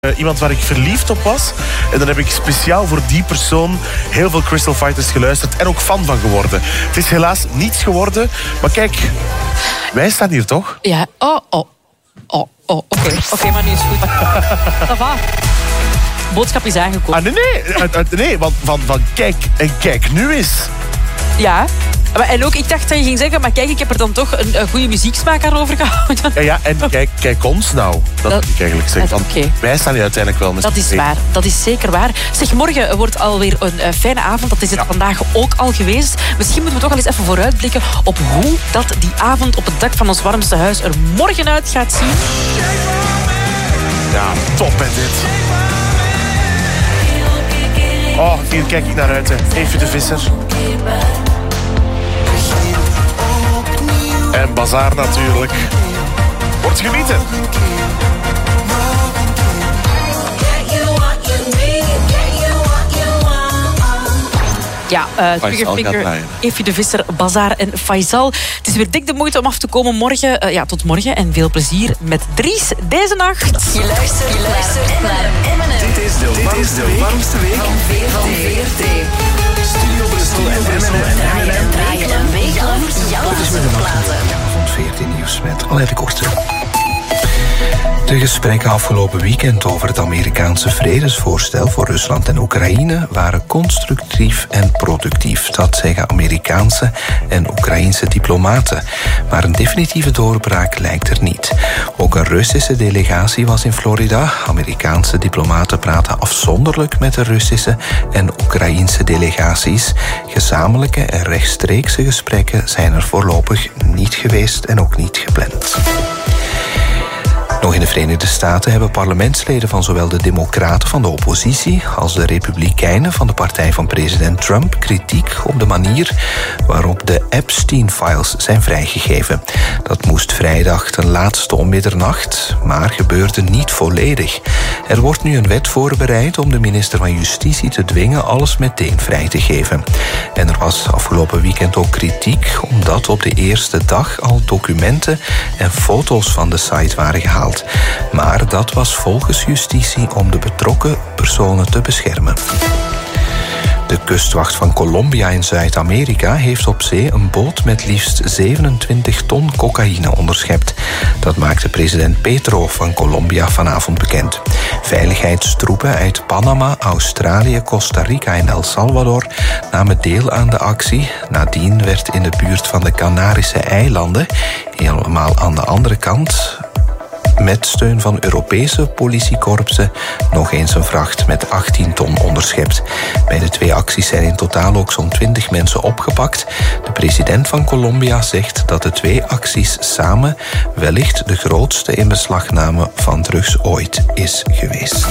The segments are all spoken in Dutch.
Iemand waar ik verliefd op was. En dan heb ik speciaal voor die persoon heel veel Crystal Fighters geluisterd en ook fan van geworden. Het is helaas niets geworden, maar kijk, wij staan hier toch? Ja, Oké, maar nu is het goed. Ça va. Boodschap is aangekomen. Nee, want van kijk en kijk nu is. Ja. En ook, ik dacht dat je ging zeggen, maar kijk, ik heb er dan toch een goede muzieksmaak aan overgehouden. Ja, en kijk ons nou. Dat moet ik eigenlijk zeggen. Okay. Wij staan hier uiteindelijk wel met Dat is waar, dat is zeker waar. Zeg, morgen wordt alweer een fijne avond. Dat is het vandaag ook al geweest. Misschien moeten we toch al eens even vooruitblikken op hoe dat die avond op het dak van ons warmste huis er morgen uit gaat zien. Ja, top hè dit. Oh, hier kijk ik naar uit hè. Eefje de Visser. En Bazaar natuurlijk. Wordt genieten. Ja, Triggerfinger, Eefje de Visser, Bazaar en Faisal. Het is weer dik de moeite om af te komen morgen. Tot morgen en veel plezier met Dries deze nacht. Je luistert naar M&M. Dit is de warmste week van VRT. Studio Brussel en M&M draaien een week lang jouw platen. Van 14 Nieuws met Alette Korte. De gesprekken afgelopen weekend over het Amerikaanse vredesvoorstel voor Rusland en Oekraïne waren constructief en productief. Dat zeggen Amerikaanse en Oekraïense diplomaten. Maar een definitieve doorbraak lijkt er niet. Ook een Russische delegatie was in Florida. Amerikaanse diplomaten praten afzonderlijk met de Russische en Oekraïense delegaties. Gezamenlijke en rechtstreekse gesprekken zijn er voorlopig niet geweest en ook niet gepland. Nog in de Verenigde Staten hebben parlementsleden van zowel de Democraten van de oppositie als de Republikeinen van de partij van president Trump kritiek op de manier waarop de Epstein-files zijn vrijgegeven. Dat moest vrijdag ten laatste om middernacht, maar gebeurde niet volledig. Er wordt nu een wet voorbereid om de minister van Justitie te dwingen alles meteen vrij te geven. En er was afgelopen weekend ook kritiek omdat op de eerste dag al documenten en foto's van de site waren gehaald. Maar dat was volgens justitie om de betrokken personen te beschermen. De kustwacht van Colombia in Zuid-Amerika heeft op zee een boot met liefst 27 ton cocaïne onderschept. Dat maakte president Petro van Colombia vanavond bekend. Veiligheidstroepen uit Panama, Australië, Costa Rica en El Salvador namen deel aan de actie. Nadien werd in de buurt van de Canarische eilanden, helemaal aan de andere kant, met steun van Europese politiekorpsen nog eens een vracht met 18 ton onderschept. Bij de twee acties zijn in totaal ook zo'n 20 mensen opgepakt. De president van Colombia zegt dat de twee acties samen wellicht de grootste inbeslagname van drugs ooit is geweest.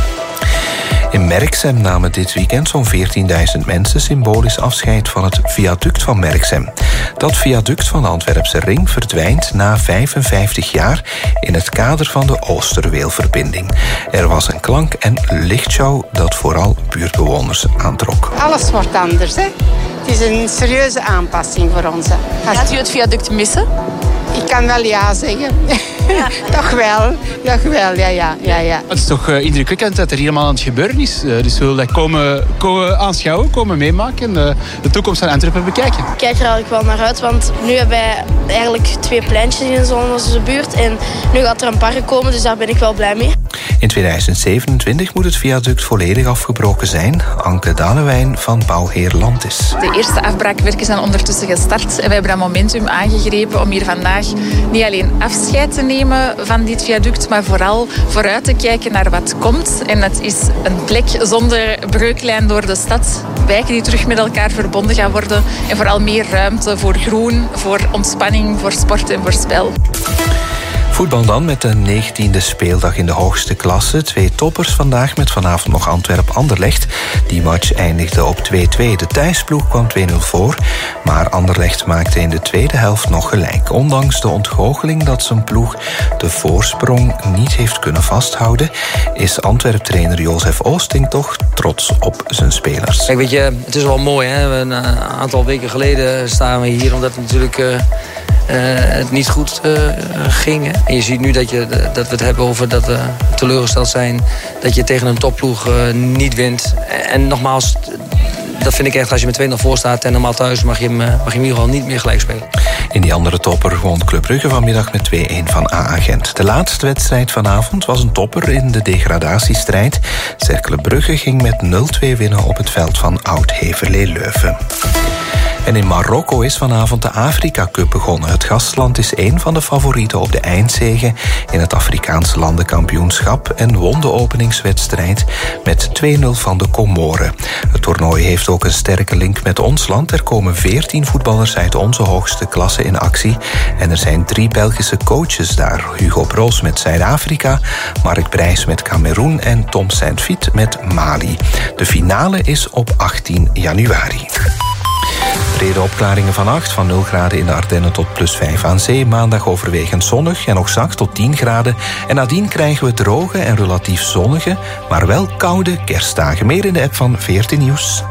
In Merksem namen dit weekend zo'n 14.000 mensen symbolisch afscheid van het viaduct van Merksem. Dat viaduct van de Antwerpse ring verdwijnt na 55 jaar in het kader van de Oosterweelverbinding. Er was een klank- en lichtshow dat vooral buurtbewoners aantrok. Alles wordt anders, hè? Het is een serieuze aanpassing voor ons. Gaat u het viaduct missen? Ik kan wel ja zeggen. Ja. Toch wel, ja. Het is toch indrukwekkend dat er helemaal aan het gebeuren is. Dus we willen dat komen aanschouwen, komen meemaken en de toekomst van Antwerpen bekijken. Ik kijk er eigenlijk wel naar uit, want nu hebben wij eigenlijk 2 pleintjes in onze buurt. En nu gaat er een park komen, dus daar ben ik wel blij mee. In 2027 moet het viaduct volledig afgebroken zijn. Anke Dalewijn van Bouwheer Landis. De eerste afbraakwerken zijn ondertussen gestart. En wij hebben dat momentum aangegrepen om hier vandaag niet alleen afscheid te nemen van dit viaduct, maar vooral vooruit te kijken naar wat komt. En dat is een plek zonder breuklijn door de stad. Wijken die terug met elkaar verbonden gaan worden. En vooral meer ruimte voor groen, voor ontspanning, voor sport en voor spel. Voetbal dan met de 19e speeldag in de hoogste klasse. 2 toppers vandaag met vanavond nog Antwerp-Anderlecht. Die match eindigde op 2-2. De thuisploeg kwam 2-0 voor. Maar Anderlecht maakte in de tweede helft nog gelijk. Ondanks de ontgoocheling dat zijn ploeg de voorsprong niet heeft kunnen vasthouden, is Antwerp-trainer Jozef Oosting toch trots op zijn spelers. Kijk, weet je, het is wel mooi, hè? Een aantal weken geleden staan we hier omdat het natuurlijk het niet goed ging. En je ziet nu dat we het hebben over dat we teleurgesteld zijn. Dat je tegen een topploeg niet wint. En nogmaals, dat vind ik echt, als je met 2-0 voor staat en normaal thuis mag je hem in ieder geval niet meer gelijk spelen. In die andere topper won Club Brugge vanmiddag met 2-1 van AA Gent. De laatste wedstrijd vanavond was een topper in de degradatiestrijd. Cercle Brugge ging met 0-2 winnen op het veld van Oud-Heverlee Leuven. En in Marokko is vanavond de Afrika Cup begonnen. Het gastland is één van de favorieten op de eindzege in het Afrikaanse landenkampioenschap en won de openingswedstrijd met 2-0 van de Comoren. Het toernooi heeft ook een sterke link met ons land. Er komen 14 voetballers uit onze hoogste klasse in actie. En er zijn 3 Belgische coaches daar. Hugo Broos met Zuid-Afrika, Mark Brijs met Cameroen en Tom Saint-Fiet met Mali. De finale is op 18 januari. Brede opklaringen vannacht, van 0 graden in de Ardennen tot +5 aan zee. Maandag overwegend zonnig en nog zacht tot 10 graden. En nadien krijgen we droge en relatief zonnige, maar wel koude kerstdagen. Meer in de app van 14 Nieuws.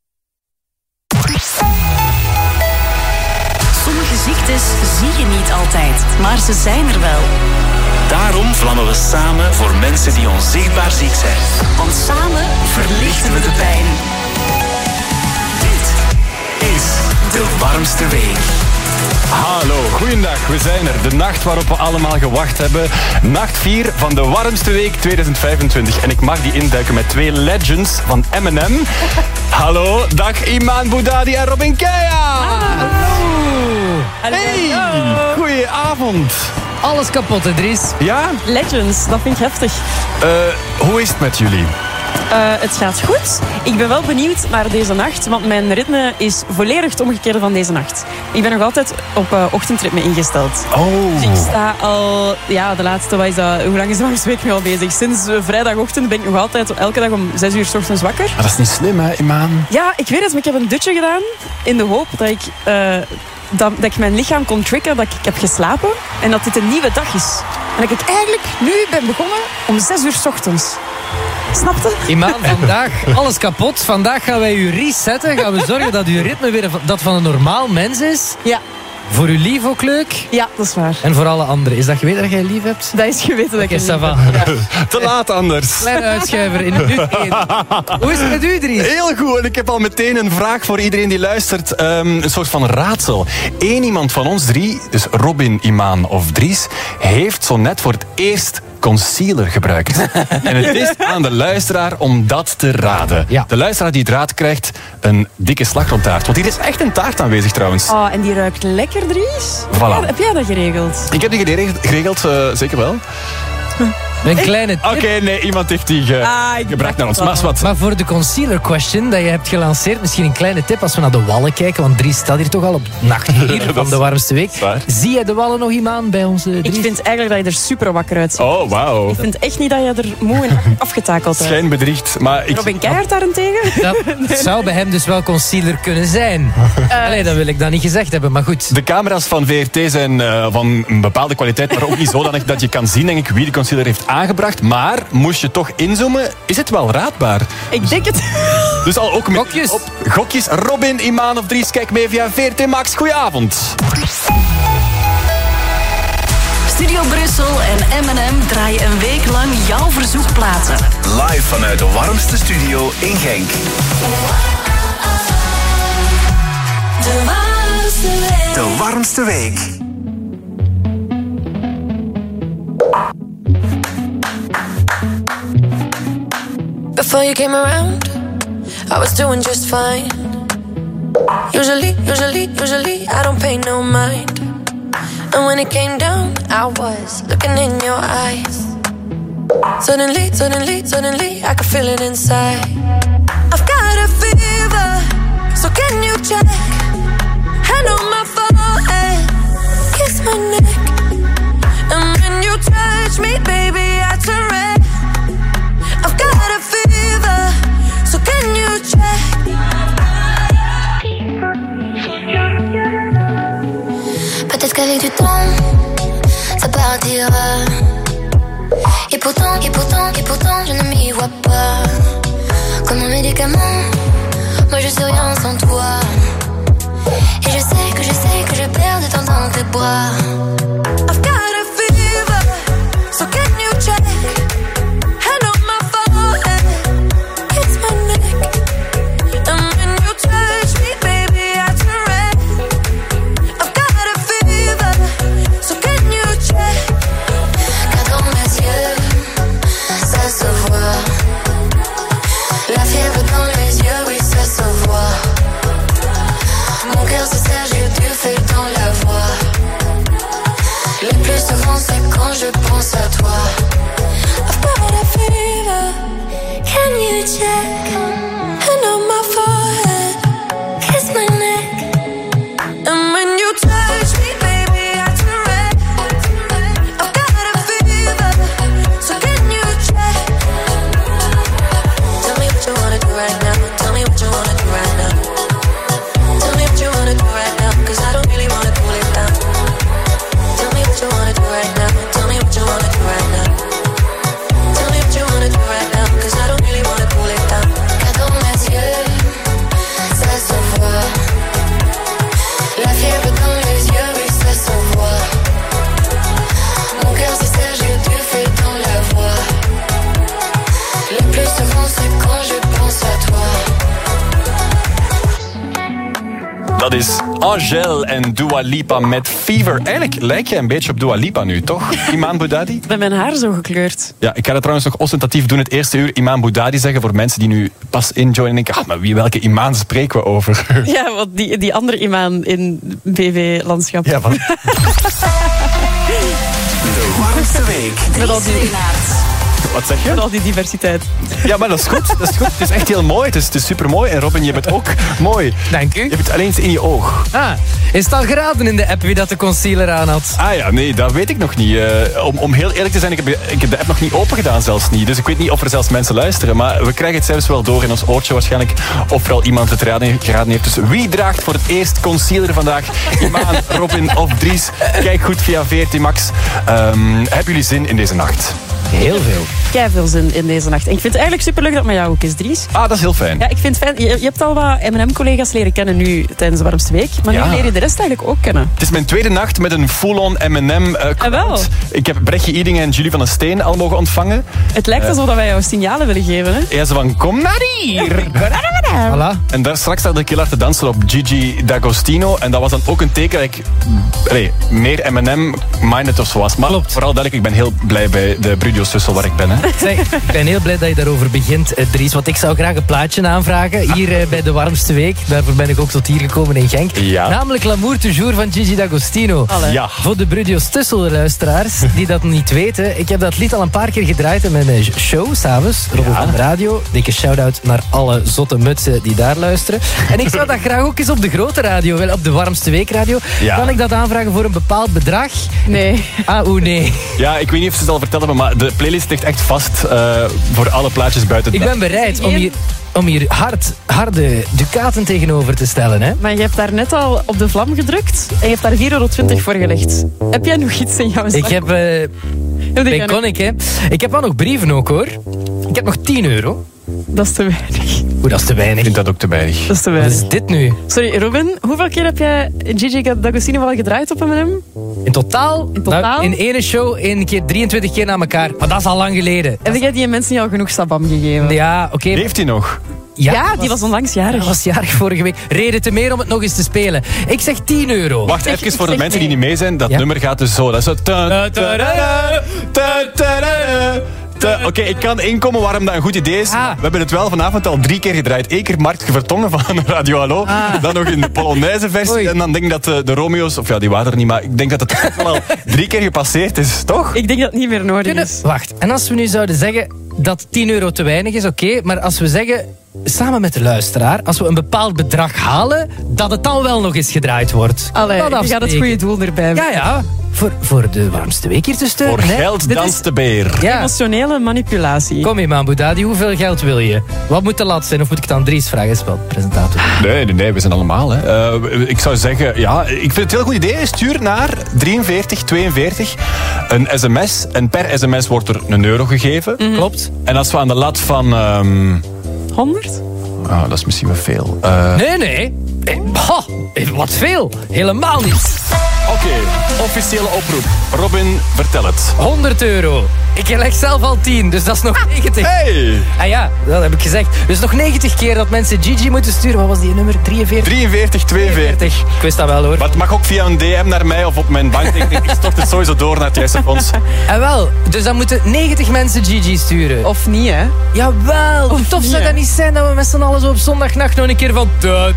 Sommige ziektes zie je niet altijd, maar ze zijn er wel. Daarom vlammen we samen voor mensen die onzichtbaar ziek zijn. Want samen verlichten we de pijn. Is de warmste week. Hallo, goeiedag. We zijn er. De nacht waarop we allemaal gewacht hebben. Nacht 4 van de warmste week 2025. En ik mag die induiken met 2 legends van M&M. Hallo, dag Iman Boudadi en Robin Keia. Hallo. Hey, goeieavond. Alles kapot, hè, Dries? Ja? Legends, dat vind ik heftig. Hoe is het met jullie? Het gaat goed. Ik ben wel benieuwd naar deze nacht, want mijn ritme is volledig het omgekeerde van deze nacht. Ik ben nog altijd op ochtendritme ingesteld. Oh. Dus ik sta al, de laatste, hoe lang is de warmste week nu al bezig? Sinds vrijdagochtend ben ik nog altijd elke dag om 6 uur 's ochtends wakker. Maar dat is niet slim, hè, Iman? Ja, ik weet het, maar ik heb een dutje gedaan in de hoop dat ik mijn lichaam kon tricken dat ik heb geslapen en dat dit een nieuwe dag is. En dat ik eigenlijk nu ben begonnen om 6 uur 's ochtends. Snapte? Iman, vandaag alles kapot. Vandaag gaan wij u resetten. Gaan we zorgen dat uw ritme weer dat van een normaal mens is. Ja. Voor uw lief ook leuk. Ja, dat is waar. En voor alle anderen. Is dat geweten dat jij lief hebt? Dat is geweten dat ik lief heb. Ja. Te laat anders. Kleine uitschuiver in minuut 1. Hoe is het met u, Dries? Heel goed. En ik heb al meteen een vraag voor iedereen die luistert. Een soort van raadsel. Eén iemand van ons 3, dus Robin, Iman of Dries, heeft zo net voor het eerst concealer gebruikt. En het is aan de luisteraar om dat te raden. Ja. De luisteraar die het raadt krijgt een dikke slagroomtaart. Want hier is echt een taart aanwezig trouwens. Oh, en die ruikt lekker, Dries. Voilà. Heb jij dat geregeld? Ik heb die geregeld, zeker wel. Een kleine tip. Oké, nee, iemand heeft die gebracht naar ons. Maar voor de concealer question dat je hebt gelanceerd, misschien een kleine tip als we naar de wallen kijken, want Dries staat hier toch al op nacht 4 van de warmste week. Zie jij de wallen nog iemand bij onze Dries? Ik vind eigenlijk dat je er super wakker uitziet. Oh, wauw. Ik vind echt niet dat je er moe en afgetakeld hebt. Schijn bedriegt. Maar Robin Keijert daarentegen? Dat zou bij hem dus wel concealer kunnen zijn. Allee, dat wil ik dan niet gezegd hebben, maar goed. De camera's van VRT zijn van een bepaalde kwaliteit, maar ook niet zodanig dat je kan zien, denk ik, wie de concealer heeft aangebracht. Maar moest je toch inzoomen, is het wel raadbaar. Ik denk het. Dus al ook met gokjes. Gokjes. Robin, Iman of Dries, kijk mee via VRT Max. Goedenavond. Studio Brussel en M&M draaien een week lang jouw verzoekplaten. Live vanuit de warmste studio in Genk. De warmste week. Before you came around, I was doing just fine. Usually, I don't pay no mind. And when it came down, I was looking in your eyes. Suddenly, I could feel it inside. I've got a fever, so can you check? Hand on my forehead, kiss my neck. And when you touch me, baby, I turn red. I've got a fever, so can you check? Peut-être qu'avec du temps, ça partira. Et pourtant, je ne m'y vois pas. Comme un médicament, moi je sais rien sans toi. Et je sais que je perds du temps dans tes bras. I've got a fever, so can you check? Hand on my forehead, it's my neck. And when you touch me, baby, I turn red. I've got a fever, so can you check? Car dans mes yeux, ça se voit. La fièvre dans les yeux, oui, ça se voit. Mon cœur se serre, j'ai du feu dans la voix. Le plus souvent, c'est quand je pense à toi. I've got a fever, can you check? Hand on my forehead, kiss my neck. And when you touch me, baby, I turn red. I've got a fever, so can you check? Tell me what you wanna do right now. Tell me what you wanna do right now. Tell me what you wanna do right now, 'cause I don't really wanna cool it down. Tell me what you wanna do right now. Tell me what you wanna do right now. Tell me what you wanna do right now, 'cause I don't really wanna cool it down. Car dans mes yeux, ça se voit. La fièvre dans les yeux, oui, ça se voit. Mon cœur se serre, j'ai du feu dans la voix. Le plus souvent, c'est quand je pense à toi. Dat is Angèle en Dua Lipa met Fever. Eigenlijk lijk je een beetje op Dua Lipa nu, toch? Iman Boudadi? Ik ben mijn haar zo gekleurd. Ja, ik ga dat trouwens nog ostentatief doen. Het eerste uur Iman Boudadi zeggen voor mensen die nu pas injoinen en denken, maar welke Iman spreken we over? Ja, want die andere imaan in BV-landschap. Ja, van... De warmste week. Met al die... Wat zeg je? Met al die diversiteit. Ja, maar dat is goed. Dat is goed. Het is echt heel mooi. Het is super mooi. En Robin, je bent ook mooi. Dank u. Je hebt het alleen in je oog. Ah, is het al geraden in de app wie dat de concealer aan had? Ah ja, nee, dat weet ik nog niet. Om heel eerlijk te zijn, ik heb de app nog niet open gedaan, zelfs niet. Dus ik weet niet of er zelfs mensen luisteren. Maar we krijgen het zelfs wel door in ons oortje waarschijnlijk. Of er al iemand het geraden heeft. Dus wie draagt voor het eerst concealer vandaag? Iman, Robin of Dries? Kijk goed via VRT Max. Hebben jullie zin in deze nacht? Heel veel. Kei veel zin in deze nacht. En ik vind het eigenlijk superleuk dat het met jou ook is, Dries. Ah, dat is heel fijn. Ja, ik vind het fijn. Je hebt al wat M&M-collega's leren kennen nu tijdens de warmste week. Maar nu leer je de rest eigenlijk ook kennen. Het is mijn tweede nacht met een full-on M&M-crowd. Ik heb Brechtje Ieding en Julie van den Steen al mogen ontvangen. Het lijkt alsof wij jou signalen willen geven. Hè? Ja, ze van, kom naar hier. Voilà. En daar straks zat ik heel hard te dansen op Gigi D'Agostino. En dat was dan ook een teken dat ik meer M&M-minded of zo was. Maar klopt. Vooral dat ik ben heel blij bij de Brudio Sussel waar ik ben. Hè. Zeg, ik ben heel blij dat je daarover begint, Dries. Want ik zou graag een plaatje aanvragen. Hier bij de warmste week. Daarvoor ben ik ook tot hier gekomen in Genk. Ja. Namelijk L'amour toujours van Gigi D'Agostino. Ja. Voor de Brudio Sussel-luisteraars die dat niet weten. Ik heb dat lied al een paar keer gedraaid in mijn show, s'avonds. Robin van de Radio. Dikke shout-out naar alle zotte mutsen die daar luisteren. En ik zou dat graag ook eens op de grote radio, wel op de warmste weekradio. Ja. Kan ik dat aanvragen voor een bepaald bedrag? Nee. Nee. Ja, ik weet niet of ze het al verteld hebben, maar de playlist ligt echt vast voor alle plaatjes buiten. Ik ben bereid om hier harde ducaten tegenover te stellen. Hè? Maar je hebt daar net al op de vlam gedrukt en je hebt daar €4,20 voor gelegd. Heb jij nog iets in jouw zak? Ik heb... Baconic, hè. Ik heb wel nog brieven ook, hoor. Ik heb nog €10. Dat is te weinig. Hoe, dat is te weinig? Ik vind dat ook te weinig. Dat is te weinig. Wat is dit nu? Sorry, Robin, hoeveel keer heb jij Gigi D'Agostino al gedraaid op M&M? In totaal? Nou, in ene show 1 keer 23 keer na elkaar. Maar dat is al lang geleden. Heb jij die mensen niet al genoeg sabam gegeven? Ja, oké. Leeft hij nog? Ja, die was onlangs jarig. Hij was jarig vorige week. Reden te meer om het nog eens te spelen. Ik zeg €10. Wacht, even voor de mensen die niet mee zijn. Dat nummer gaat dus zo. Dat is zo... Oké, ik kan inkomen waarom dat een goed idee is. We hebben het wel vanavond al 3 keer gedraaid. 1 keer Mark Vertongen van Radio Hallo. Dan nog in de Polonaise versie. Oei. En dan denk ik dat de Romeo's... Of ja, die waren er niet, maar ik denk dat het wel al 3 keer gepasseerd is, toch? Ik denk dat het niet meer nodig is. Wacht, en als we nu zouden zeggen dat €10 te weinig is, oké. Maar als we zeggen, samen met de luisteraar, als we een bepaald bedrag halen, dat het dan wel nog eens gedraaid wordt. Allee, je gaat het goede doel erbij. Ja. Voor de warmste week hier te steunen. Voor geld danst de beer. Ja. Emotionele manipulatie. Kom Iman Boudadi, hoeveel geld wil je? Wat moet de lat zijn? Of moet ik dan Dries vragen? Is wel presentator. Nee, we zijn allemaal. Hè. Ik zou zeggen, ja, ik vind het een heel goed idee. Stuur naar 4342 een sms. En per sms wordt er €1 gegeven. Mm-hmm. Klopt. En als we aan de lat van... 100? Oh, dat is misschien wel veel. Nee. Wat veel. Helemaal niet. Oké, officiële oproep. Robin, vertel het. €100. Ik leg zelf al 10, dus dat is nog 90. Hey! Ah ja, dat heb ik gezegd. Dus nog 90 keer dat mensen Gigi moeten sturen. Wat was die nummer? 43, 42. Ik wist dat wel hoor. Maar het mag ook via een DM naar mij of op mijn bankrekening. Ik stort het sowieso door naar het juiste fonds. En wel, dus dan moeten 90 mensen Gigi sturen. Of niet, hè? Jawel, hoe tof zou dat niet zijn dat we met z'n allen zo op zondagnacht nog een keer van...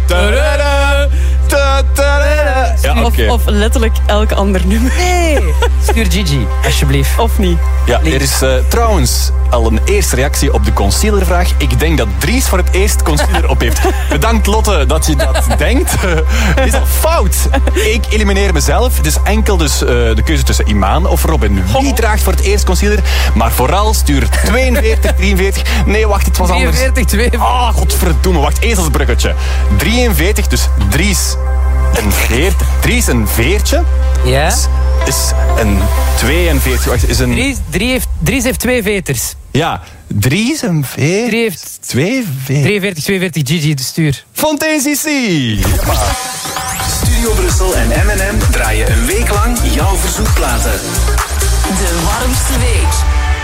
Ja, okay. Of letterlijk elk ander nummer. Nee, stuur Gigi, alsjeblieft. Of niet. Ja, er is trouwens al een eerste reactie op de concealervraag. Ik denk dat Dries voor het eerst concealer op heeft. Bedankt Lotte dat je dat denkt. Het is al fout. Ik elimineer mezelf. Het is enkel dus de keuze tussen Imaan of Robin. Wie draagt voor het eerst concealer? Maar vooral stuur 42, 43... Nee, wacht, het was anders. 43, 42. Ah, godverdomme, wacht, ezelsbruggetje. 43, dus Dries een veertje. Ja. Is een 42. Wacht, is een... Dries heeft 2 veters. Ja, Dries een veer... Drie heeft 2 veters. 43, 42 Gigi de stuur. Fontaine CC. Studio Brussel en M&M draaien een week lang jouw verzoekplaten. De warmste week.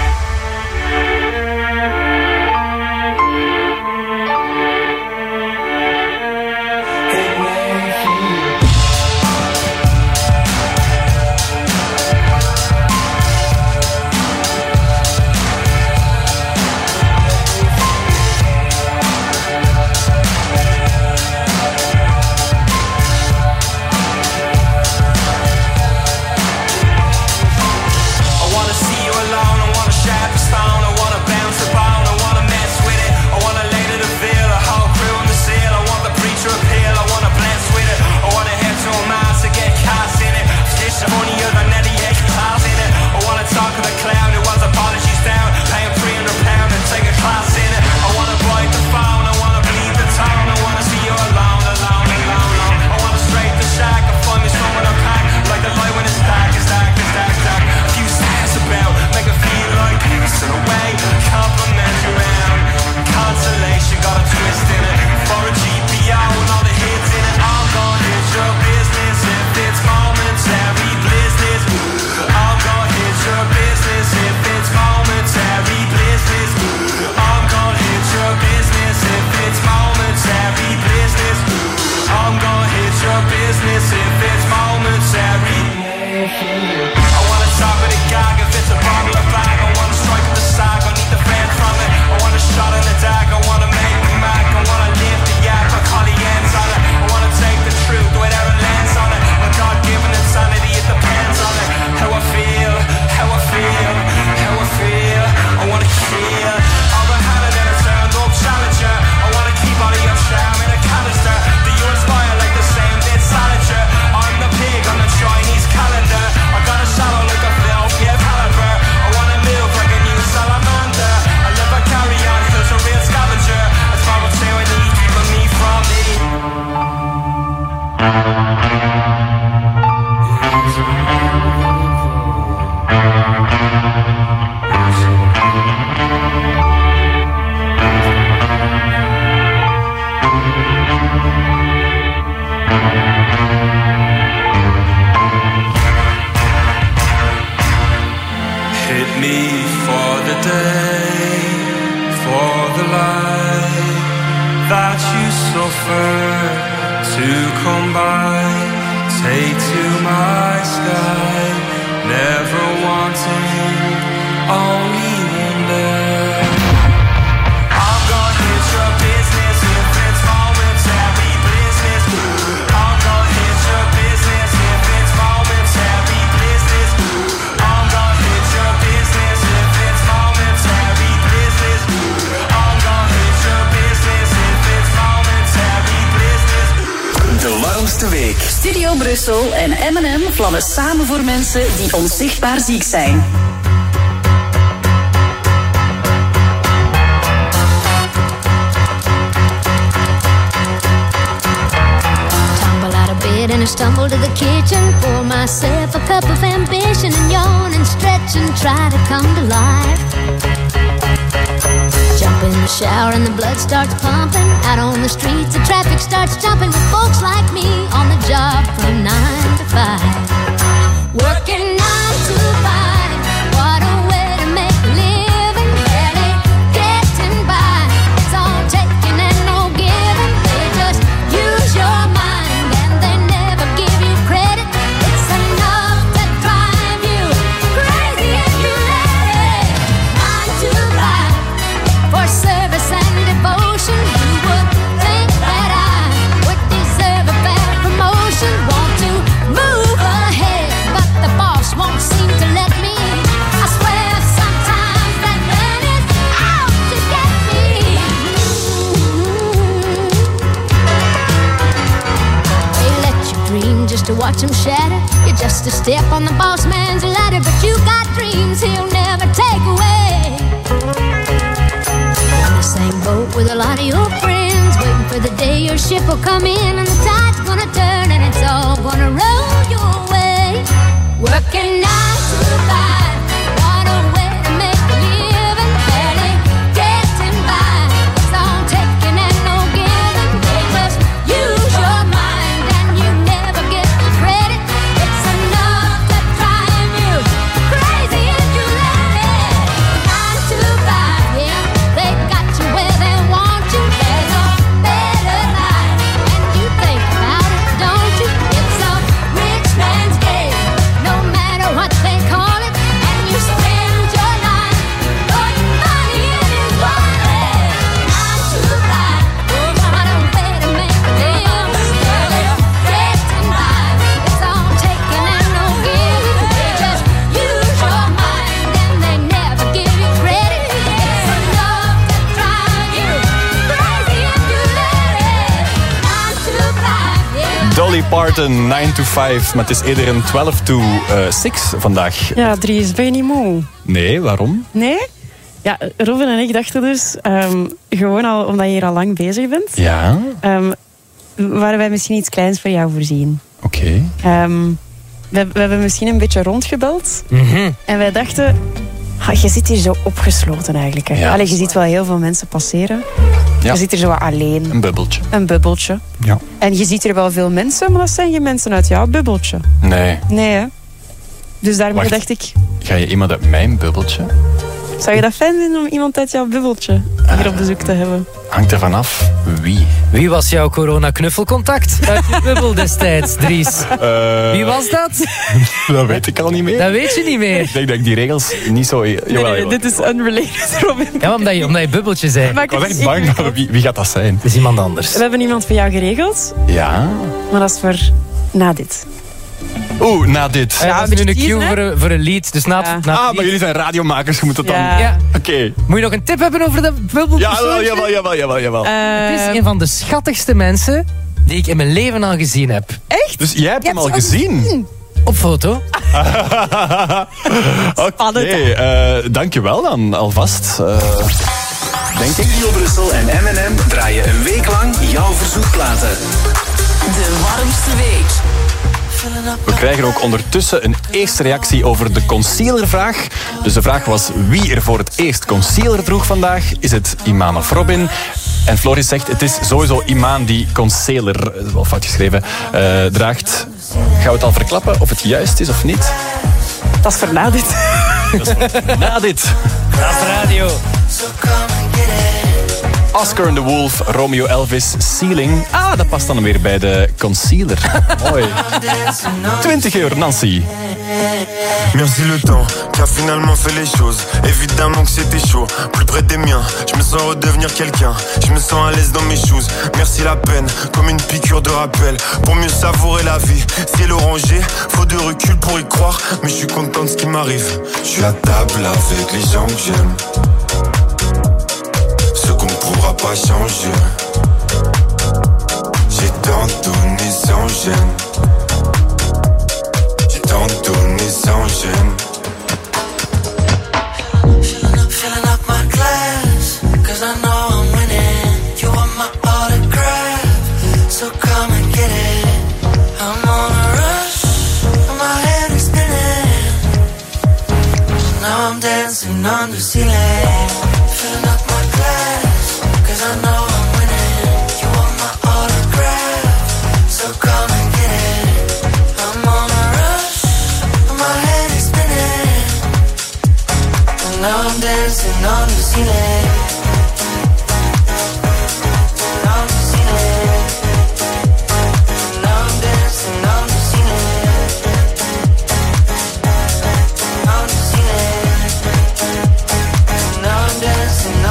Studio Brussel en M&M vlammen samen voor mensen die onzichtbaar ziek zijn. Tumble out of bed and I stumble to the kitchen. Pour myself a cup of ambition and yawn and stretch and try to come to life. Jump in the shower and the blood starts pumping. Out on the streets, the traffic starts jumping with folks like me on the job from 9 to 5. Working 9 to 5. What a way to make a living. Barely getting by. It's all taking and no giving. They just use your mind and they never give you credit. It's enough to drive you crazy if you let it. 9 to 5 for service and devotion. You would think that I would deserve a better promotion. Want to move ahead, but the boss won't seem to let me. I swear sometimes that man is out to get me. They let you dream just to watch him shatter. You're just a step on the boss man's ladder, but you got dreams he'll never take away. On the same boat with a lot of your friends, waiting for the day your ship will come in and the tide's gonna turn and it's all gonna roll your way. Working 9 to 5, what a way to make a living. Barely getting by, it's all taking and no giving. They just use your mind and you never get the credit. It's enough to drive you crazy if you let it. 9 to 5, yeah, they got you where they want you. There's a better life, and you think about it, don't you? It's a rich man's game, no matter what they call it. And you spend your life putting money in his wallet. 9 to 5, what a way to make a living. Barely getting by, it's all taking and no giving. They just use your mind and they never give you credit. It's enough to drive you crazy if you let it. 9 to 5, yeah. Dolly Parton, 9 to 5. Maar het is eerder een 12 to 6 vandaag. Ja, 3 is ben je niet moe. Nee, waarom? Nee? Ja, Robin en ik dachten dus, gewoon al omdat je hier al lang bezig bent, Ja, waren wij misschien iets kleins voor jou voorzien. oké. We hebben misschien een beetje rondgebeld. En wij dachten, je zit hier zo opgesloten eigenlijk. Hè. Ja, Allee, je dat is ziet wel heel veel mensen passeren. Ja. Je zit hier zo wat alleen. Een bubbeltje. Een bubbeltje. Ja. En je ziet hier wel veel mensen, maar dat zijn geen mensen uit jouw bubbeltje. Nee. Nee, hè? Dus daarmee Wacht. dacht ik, Ga je iemand uit mijn bubbeltje? zou je dat fijn vinden om iemand uit jouw bubbeltje hier op bezoek te hebben? Hangt ervan af wie. Wie was jouw corona-knuffelcontact uit je bubbel destijds, Dries? Wie was dat? Dat weet ik al niet meer. Dat weet je niet meer. Ik denk dat ik die regels niet zo... Nee, dit is unrelated, Robin. Ja, omdat je bubbeltje zei. Maak Ik was het echt bang. Wie gaat dat zijn? Het is iemand anders. We hebben iemand voor jou geregeld, Ja. maar dat is voor na dit. Oeh, na dit. Ja, dat is nu een cue kiezen, voor een lied. Dus na het lied- Maar jullie zijn radiomakers, je moet het dan... Ja. Ja. Oké. Moet je nog een tip hebben over dat bubbelpersoon? Jawel. Het is een van de schattigste mensen die ik in mijn leven al gezien heb. Echt? Dus jij hebt hem al gezien? Op foto. Oké, dankjewel dan alvast. Denk ik. Studio Brussel en M&M draaien een week lang jouw verzoekplaten. De warmste week. We krijgen ook ondertussen een eerste reactie over de concealervraag. Dus de vraag was wie er voor het eerst concealer droeg vandaag. Is het Imaan of Robin? En Floris zegt het is sowieso Imaan die concealer, wel fout geschreven, draagt. Gaan we het al verklappen of het juist is of niet? Dat is voor na dit. Dat is voor na dit. Dat is radio. Oscar and the Wolf, Romeo Elvis, Ceiling. Ah, dat past dan weer bij de concealer. Mooi. 20 €, Nancy. Merci le temps qui a finalement fait les choses. Évidemment que c'était chaud, plus près des miens. Je me sens redevenir quelqu'un, je me sens à l'aise dans mes shoes. Merci la peine, comme une piqûre de rappel. Pour mieux savourer la vie, ciel orangé, faut de recul pour y croire. Mais je suis content de ce qui m'arrive. Je suis à table avec les gens que j'aime. Ce qu'on ne pourra pas changer. J'ai tant donné sans gêne. J'ai tant donné sans gêne. Filling up my glass, 'cause I know I'm winning. You want my autograph, so come and get it. I'm on a rush, and my head is spinning. Now I'm dancing under ceiling. Filling up my glass.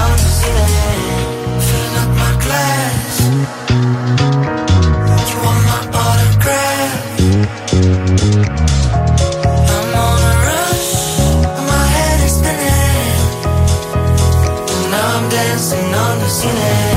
Filling up my glass. You want my autograph? I'm on a rush, my head is spinning, and now I'm dancing on the ceiling.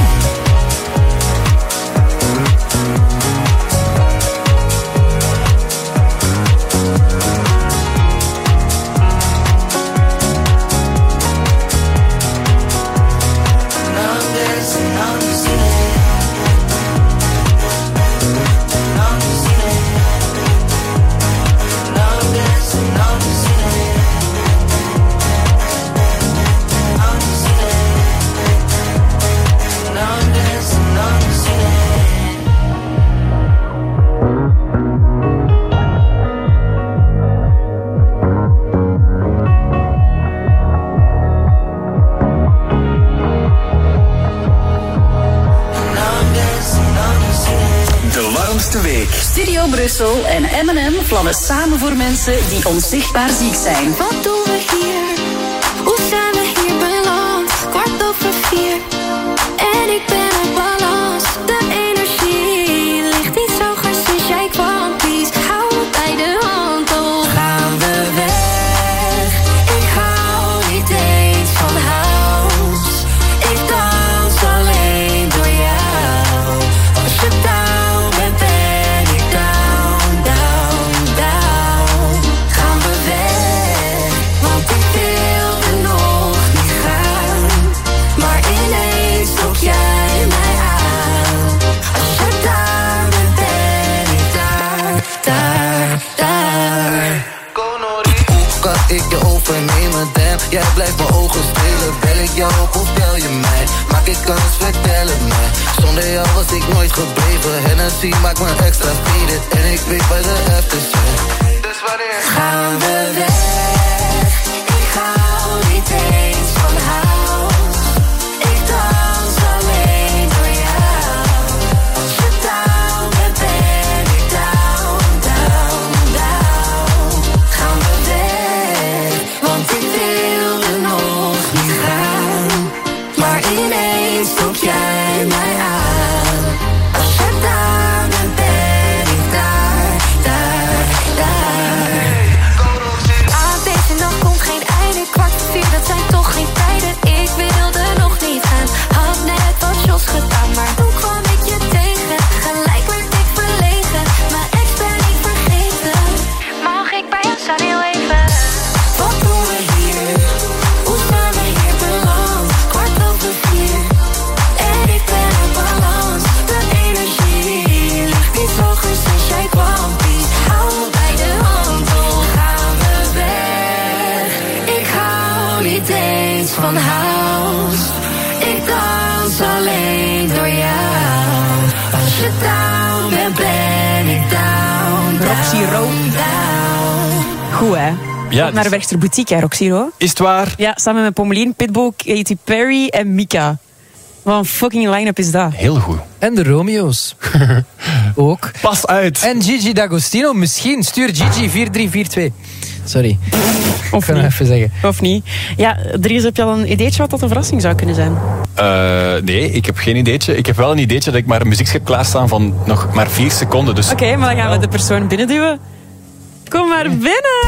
Studio Brussel en M&M vlammen samen voor mensen die onzichtbaar ziek zijn. Wat doen we hier? Hoe zijn we hier beland? 4:15 en ik ben op balans. De energie ligt niet zo hard sinds jij kwam. Please, hou me bij de hand. Oh, gaan we weg? Ik hou niet eens van house. Ik dans alleen door jou. Als je down bent, ben ik down, down, down. Gaan we weg? Want ik wilde nog niet gaan. Maar ineens trok jij mij aan. Als je daar bent, ben ik daar, daar, daar. Hoe kan ik je overnemen, damn? Jij blijft mijn ogen spelen. Bel ik jou op of bel je mij? Maak ik kans, vertel het mij. Zonder jou was ik nooit gebleven. Hennessy maakt me extra faded. En ik weet bij de aftershave. Dus wanneer gaan we weg? Ik hou niet eens van house. Ik dans alleen door jou. Als je down bent, ben ik down, down, down. Gaan we weg? Want ik wilde nog niet gaan. Maar ineens trok jij mij aan. Als je down bent, ben ik daar, daar, daar. Aan deze nacht komt geen einde. 4:15, dat zijn toch geen tijden. Ik wilde nog niet gaan. Had net wat shots gedaan, maar toen kwam ik je tegen. Gelijk werd ik verlegen. Mijn ex ben ik vergeten. Mag ik bij jou staan heel even? Wat doen we hier? Hoe zijn we hier beland? 4:15 en ik ben op balans. De energie ligt niet zo goed sinds jij kwam. Please, hou me bij de hand. Oh, gaan we weg? Ik hou niet eens van house. Ik dans alleen door jou. Als je down bent, ben ik down, Roxy down, Row. down. Goed, hè? Ja, Ook naar de Werchter Boutique, hè, Roxy Row. Is het waar? Ja, samen met Pommelien, Pitbull, Katy Perry en Mika. Wat een fucking line-up is dat? Heel goed. En de Romeo's. Ook. Pas uit. En Gigi D'Agostino, misschien. Stuur Gigi 4342. Sorry. Of kan niet. even zeggen. Of niet. Ja, Dries, heb je al een ideetje wat dat een verrassing zou kunnen zijn? Nee, ik heb geen ideetje. Ik heb wel een ideetje dat ik maar een muziekschip klaarstaan van nog maar 4 seconden. Dus... Oké, maar dan gaan we de persoon binnenduwen. Kom maar binnen!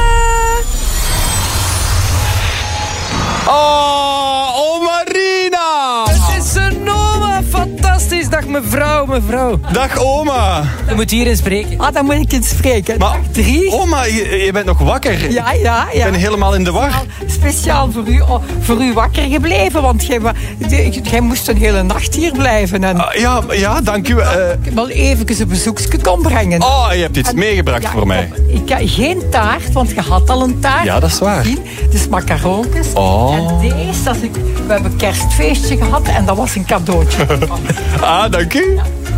Oh, Marina! Het is een oma! Fantastisch! Dag mevrouw. Dag oma! Je moet hierin spreken. Ah, dan moet ik eens spreken. Maar, Dries. oma, je bent nog wakker. Ja. Ik ben helemaal in de war. Speciaal voor u wakker gebleven, want jij moest een hele nacht hier blijven. En Ja, dank u. ik wil even een bezoekje komen brengen. Oh, je hebt iets meegebracht voor mij. Ik heb geen taart, want je had al een taart. Ja, dat is waar. Dus macarons. Oh. En deze, we hebben een kerstfeestje gehad en dat was een cadeautje. Ah, dank u.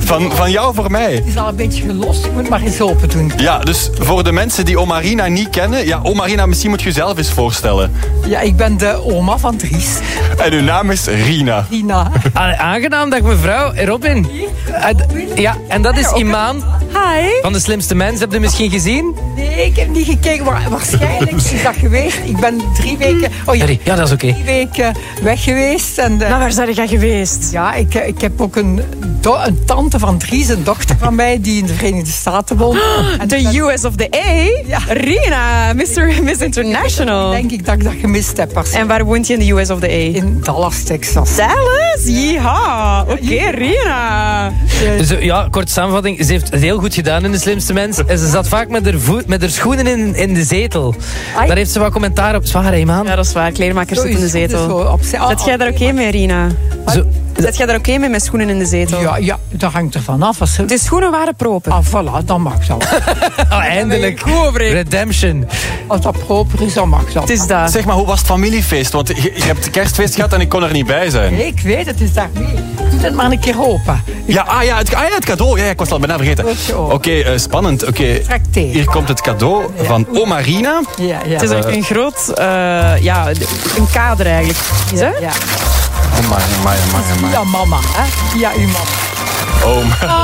Van jou voor mij. Het is al een beetje gelost, ik moet maar eens open doen. Ja, dus voor de mensen die oma Rina niet kennen... Ja, oma Rina, misschien moet je jezelf eens voorstellen. Ja, ik ben de oma van Dries. En uw naam is Rina. Rina. Aangenaam, dag mevrouw. Robin. Ja, en dat is Imaan. Hi. Van De Slimste Mens, heb je misschien gezien? Nee, ik heb niet gekeken, maar waarschijnlijk is dat geweest. Ik ben 3 weken... Ja, dat is oké. 3 weken weg geweest. En, nou, waar zijn jij geweest? Ja, ik heb ook een tante van Dries, een dochter van mij, die in de Verenigde Staten woont. De US of the A? Ja. Rina, Miss International. Denk ik dat ik dat gemist heb. En waar woont je in de US of the A? In Dallas, Texas. Dallas? Ja. Oké, Rina. Dus ja, kort samenvatting. Ze heeft het heel goed gedaan in De Slimste Mens. En ze zat vaak met haar schoenen in de zetel. Ai. Daar heeft ze wat commentaar op. Zwaar, hè, man? Ja, dat is waar. Kleermakers zitten in de zetel. Zet jij daar oké mee, Rina? Zet jij daar oké mee met schoenen in de zetel? Ja, dat hangt ervan af. De schoenen waren proper. Ah, voilà, dan mag dat. Eindelijk. Redemption. Als dat proper is, dan mag dat. Het is dat. Zeg maar, hoe was het familiefeest? Want je hebt het kerstfeest gehad en ik kon er niet bij zijn. Nee, ik weet het, is daar mee. Doe het maar een keer open. Het cadeau. Ja, ik was het al bijna vergeten. Oké, spannend. Oké, hier komt het cadeau van oma Rina. Ja. Het is echt een groot... een kader eigenlijk. Is hè? Ja. Amai. Via mama, hè? Via uw mama.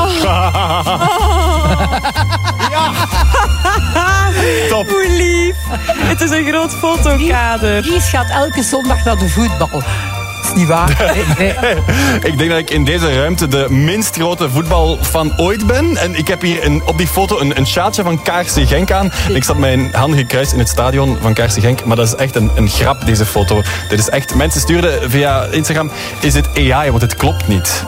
Top. Hoe lief. Het is een groot fotokader. Dries gaat elke zondag naar de voetbal. Dat is niet waar. Nee. Ik denk dat ik in deze ruimte de minst grote voetbalfan ooit ben. En ik heb hier op die foto een sjaaltje van KRC Genk aan. En ik zat mijn handen gekruist in het stadion van KRC Genk. Maar dat is echt een grap, deze foto. Dit is echt... Mensen stuurden via Instagram... Is dit AI? Want het klopt niet.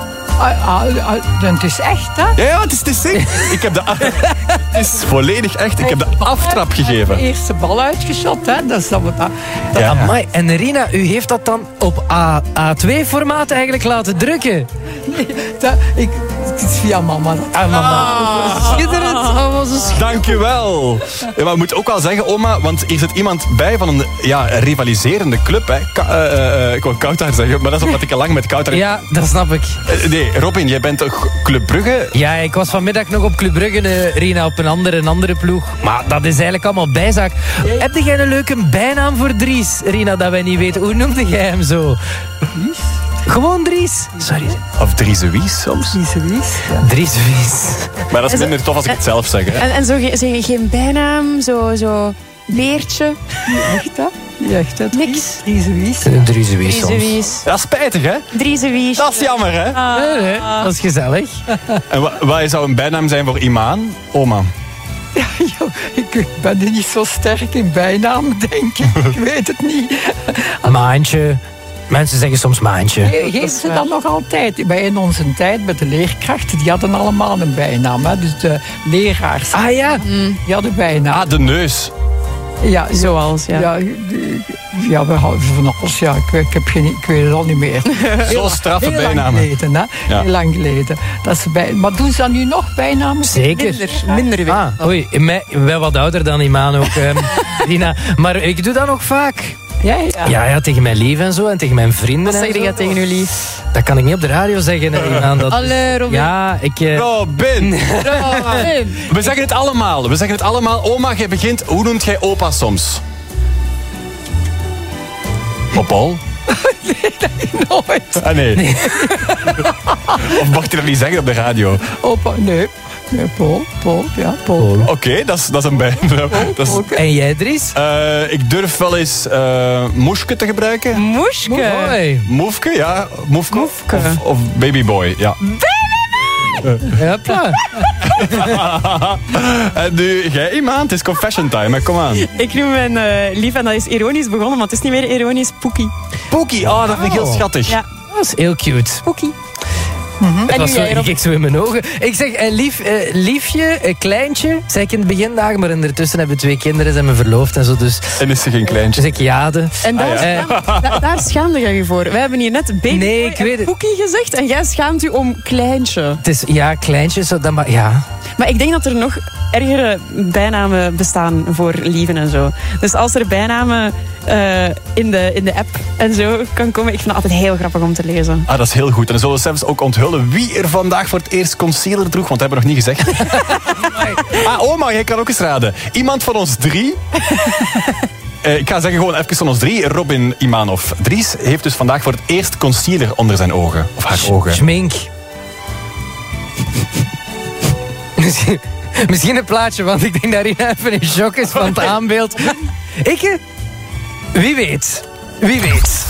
Het is echt, hè? Ja, het is echt. Ik heb het is volledig echt. Ik heb de aftrap gegeven. De eerste bal uitgeschot, hè? Dat is dat. Ja. Amai. En Rina, u heeft dat dan op A2-formaat eigenlijk laten drukken? Nee, het is via mama. Mama. Schitterend. Dankjewel. Ja, maar ik moet ook wel zeggen, oma, want hier zit iemand bij van een rivaliserende club. Hè. Ik wou Koutar zeggen, maar dat is omdat ik al lang met Koutar... Ja, dat snap ik. Nee, Robin, jij bent toch Club Brugge? Ja, ik was vanmiddag nog op Club Brugge, Rina, op een andere ploeg. Maar dat is eigenlijk allemaal bijzaak. Heb jij een leuke bijnaam voor Dries, Rina, dat wij niet weten? Hoe noemde jij hem zo? Dries? Gewoon Dries. Sorry. Of Driese Wies soms? Driese Wies. Ja. Driese Wies. Maar dat is minder tof als ik het zelf zeg. Hè? En zo geen bijnaam, zo Beertje. Niet echt, hè? Niet echt, hè? Niks. Driese Wies. Driese Wies soms. Dat is spijtig, hè? Driese Wies. Dat is jammer, hè? Nee, dat is gezellig. En wat zou een bijnaam zijn voor Imaan? Oma. Ja, ik ben er niet zo sterk in bijnamen, denk ik. Ik weet het niet. Maantje. Mensen zeggen soms Maantje. Geeft ze dat nog altijd? In onze tijd, met de leerkrachten, die hadden allemaal een bijnaam. Hè? Dus de leraars. Ah ja? Die hadden bijnaam. Ah, de neus. Ja, zoals, ja. Ja, we houden van alles. Ja, ik weet het al niet meer. Zo straffe heel bijnamen. Lang geleden, hè? Ja. Heel lang geleden. Dat ze maar doen ze dan nu nog bijnamen? Zeker. Minder weer. Oei, wel wat ouder dan Imaan ook, Rina. Maar ik doe dat nog vaak. Ja, tegen mijn lief en zo. En tegen mijn vrienden. Wat zeg je tegen uw lief? Dat kan ik niet op de radio zeggen. Imaan, Allee, Robin. Ja, Robin. We zeggen het allemaal. Oma, jij begint. Hoe noemt jij opa soms? Paul? Nee, nooit. Ah, nee. Of mocht je dat niet zeggen op de radio? Opa, nee. Nee, Paul. Oké, dat is een bijnaam. En jij, Dries? Ik durf wel eens moeske te gebruiken. Moeske? Moefke, ja. Moefke. Of babyboy, ja. Hopla. En nu, jij iemand, het is confession time, kom aan. Ik noem mijn lief, en dat is ironisch begonnen, maar het is niet meer ironisch, Poekie. Poekie, dat vind ik heel schattig. Ja. Dat is heel cute. Poekie. Het was zo, ik keek zo in mijn ogen. Ik zeg, liefje, kleintje, zei ik in het begindagen, maar ondertussen hebben we 2 kinderen, zijn me verloofd en zo. Dus, en is ze geen kleintje? Dus ik jade. En daar schaamde jij je voor. Wij hebben hier net baby en Poekie gezegd en jij schaamt u om kleintje. Het is, kleintje, zo, dan, ja. Maar ik denk dat er nog ergere bijnamen bestaan voor lieven en zo. Dus als er bijnamen in de app en zo kan komen, ik vind het altijd heel grappig om te lezen. Ah, dat is heel goed. En dan zullen we zelfs ook onthullen wie er vandaag voor het eerst concealer droeg, want dat hebben we nog niet gezegd. Oma, jij kan ook eens raden. Iemand van ons 3... ik ga zeggen gewoon even van ons 3. Robin, Iman of Dries heeft dus vandaag voor het eerst concealer onder zijn ogen. Of haar ogen. Schmink. Misschien een plaatje, want ik denk dat Rina even in shock is van het aanbeeld. Wie weet. Wie weet.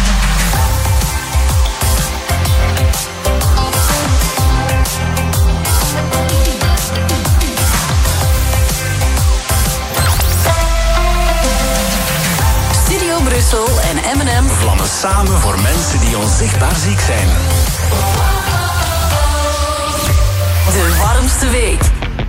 Studio Brussel en M&M vlammen samen voor mensen die onzichtbaar ziek zijn. de warmste week.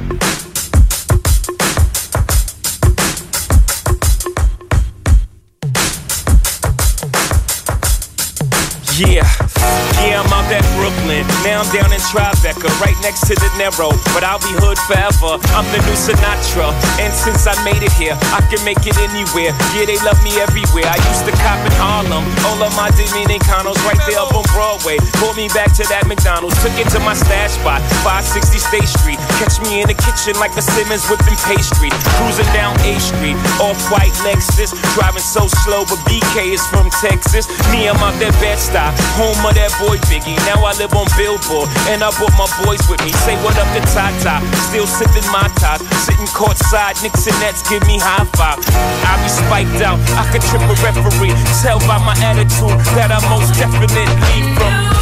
Yeah, I'm out at Brooklyn. Now I'm down in Tribeca, right next to the Narrow. But I'll be hood forever. I'm the new Sinatra. And since I made it here, I can make it anywhere. Yeah, they love me everywhere. I used to cop in Harlem. All of my Dominicanos right there up on Broadway. Pulled me back to that McDonald's. Took it to my stash spot, 560 State Street. Catch me in the kitchen like a Simmons whipping pastry. Cruising down A Street, off-white Lexus. Driving so slow, but BK is from Texas. Me, I'm out there Bed-Stuy, home of that boy Biggie. Now I live on Billboard, and I brought my boys with me. Say what up to Tata, still sipping my top. Sitting courtside, Knicks and Nets give me high five. I be spiked out, I could trip a referee. Tell by my attitude that I most definitely from.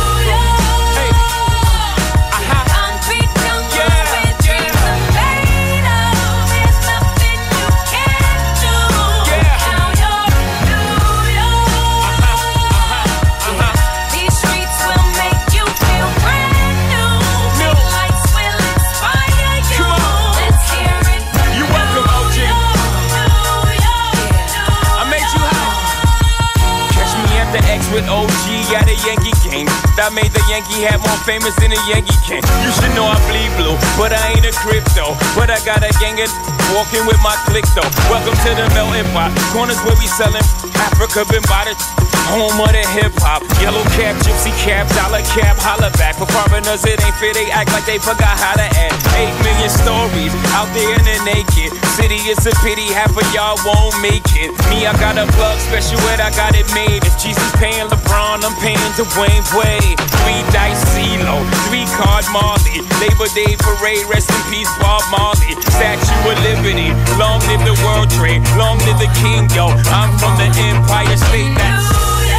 With OG at a Yankee game that made the Yankee hat more famous than a Yankee can. You should know I bleed blue, but I ain't a crypto. But I got a gang of walking with my click though. Welcome to the melting pot. Corners where we selling Africa been by the home of the hip hop. Yellow cap, gypsy cap, dollar cap, holla back. For foreigners it ain't fair, they act like they forgot how to act. 8 million stories out there in the naked city. It's a pity half of y'all won't make it. Me, I got a plug special and I got it made. If Jesus paying LeBron, I'm paying Dwayne Wade. 3 dice CeeLo, 3 card Marley. Labor Day parade, rest in peace Bob Marley. Statue of Liberty, long live the World Trade, long live the King, yo. I'm from the Empire State, that's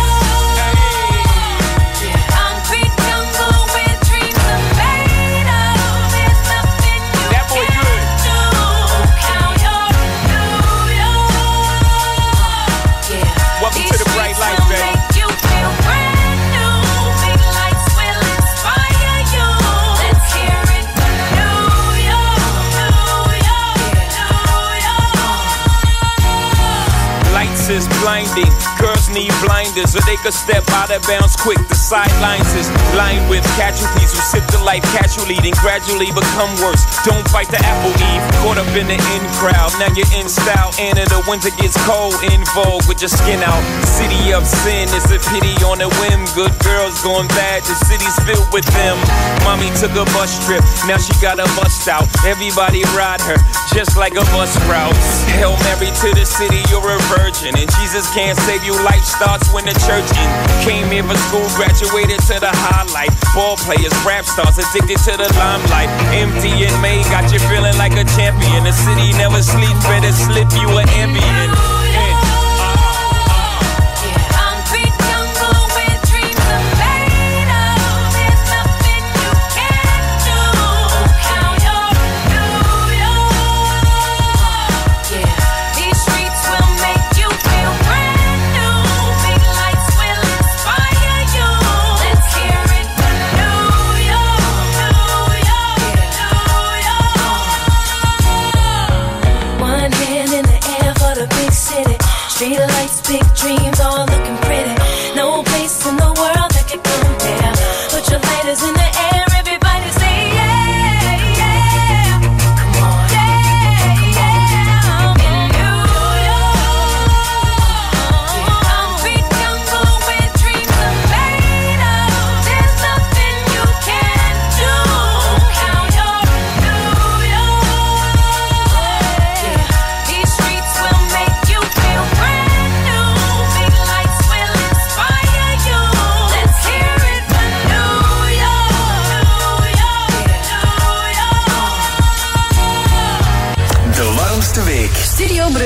is blinding. Girls need blinders so they could step out of bounds quick. The sidelines is lined with casualties who sip the life casually, then gradually become worse. Don't bite the apple, Eve. Caught up in the in crowd. Now you're in style, and in the winter gets cold. In vogue with your skin out. City of sin, it's a pity on a whim. Good girls going bad, the city's filled with them. Mommy took a bus trip, now she got a bust out. Everybody ride her, just like a bus route. Hail Mary to the city, you're a virgin. And Jesus can't save you, life starts when the church in. Came here for school, graduated to the highlight. Ball players, rap stars, addicted to the limelight. Empty in May, got you feeling like a champion. The city never sleeps, better slip you an ambient. Street lights, big dreams, all looking pretty. No place in the world that could compare. Put your lighters in the air, everybody say yeah, yeah. Come on, yeah.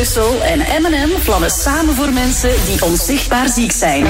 Brussel en M&M vlammen samen voor mensen die onzichtbaar ziek zijn.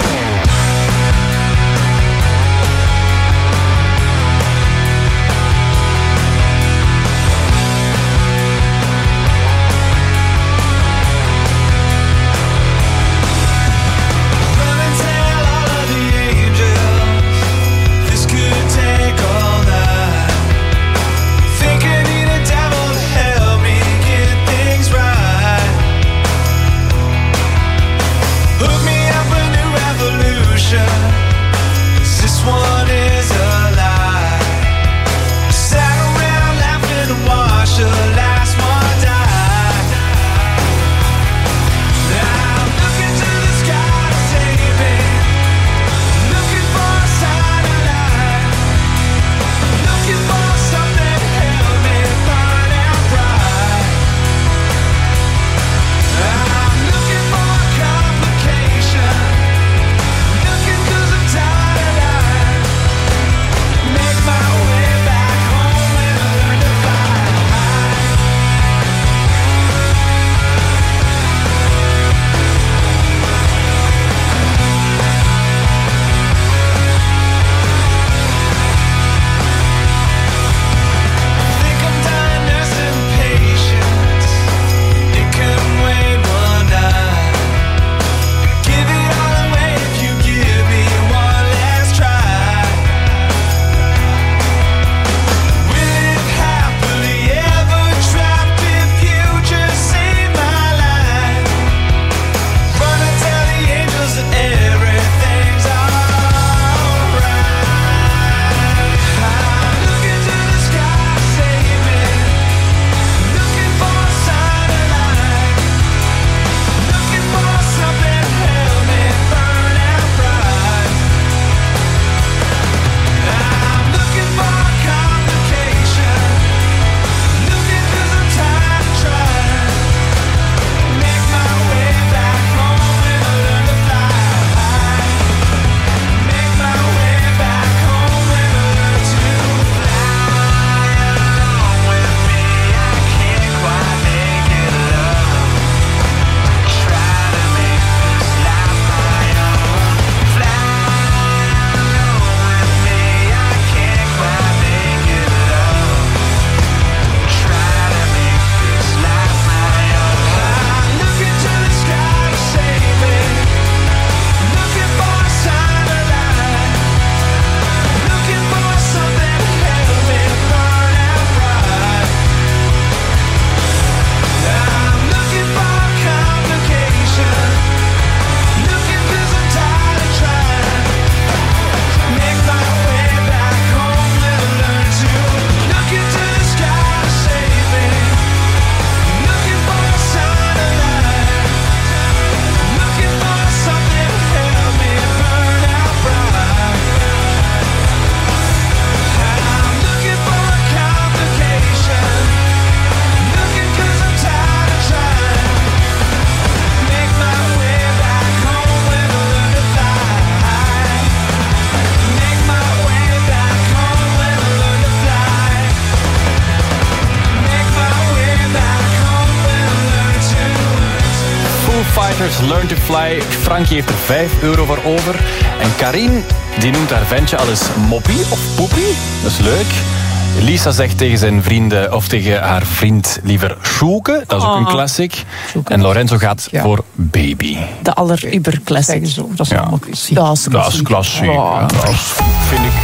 Learn to Fly. Frankie heeft er €5 voor over. En Karin, die noemt haar ventje al eens moppie of poepie. Dat is leuk. Lisa zegt tegen zijn vrienden, of tegen haar vriend liever Sjoeke. Dat is ook een classic. En Lorenzo gaat voor baby. De aller-uber classic. Dat is allemaal klassiek. Dat is klassiek. Ja, dat vind ik...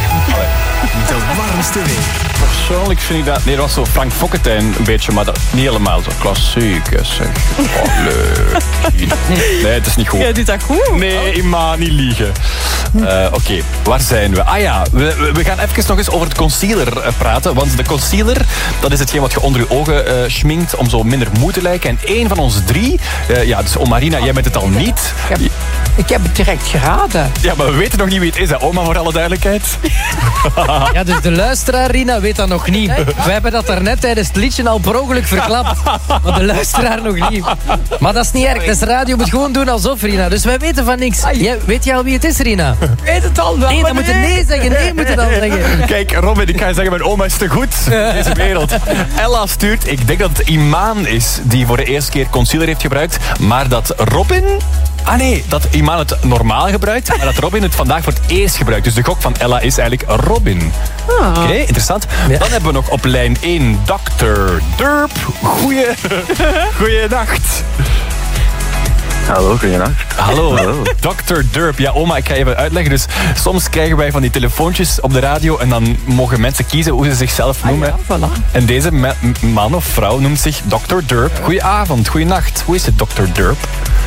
De warmste week. Persoonlijk vind ik dat... Nee, dat was zo Frank Fokkentijn een beetje, maar dat niet helemaal zo klassiek, zeg. Oh, leuk. Nee, het is niet goed. Jij doet dat goed. Nee, maar niet liegen. Oké, waar zijn we? Ah ja, we gaan even nog eens over het concealer praten. Want de concealer, dat is hetgeen wat je onder je ogen schminkt om zo minder moe te lijken. En één van ons drie, dus Marina, jij bent het al niet. Ik heb het direct geraden. Ja, maar we weten nog niet wie het is, hè, oma, voor alle duidelijkheid. Ja, dus de luisteraar, Rina, weet dat nog nog niet. We hebben dat daarnet tijdens het liedje al per ongeluk verklapt. Maar de luisteraar nog niet. Maar dat is niet erg. Dat is radio. Moet gewoon doen alsof, Rina. Dus wij weten van niks. Weet je al wie het is, Rina? Ik weet het al wel. Nee, dan moet je nee zeggen. Nee, moet je dan zeggen. Kijk, Robin, ik ga je zeggen, mijn oma is te goed in deze wereld. Ella stuurt, ik denk dat het Imaan is die voor de eerste keer concealer heeft gebruikt. Maar dat Robin... Ah nee, dat Imaan het normaal gebruikt, maar dat Robin het vandaag voor het eerst gebruikt. Dus de gok van Ella is eigenlijk Robin. Oké, interessant. Ja. Dan hebben we nog op lijn 1 Dr. Derp. Goeienacht. Hallo, goeienacht. Hallo, Dr. Derp. Ja, oma, ik ga je even uitleggen. Dus soms krijgen wij van die telefoontjes op de radio en dan mogen mensen kiezen hoe ze zichzelf noemen. Ja, voilà. En deze man of vrouw noemt zich Dr. Derp. Goedenavond, goeienacht. Hoe is het, Dr. Derp?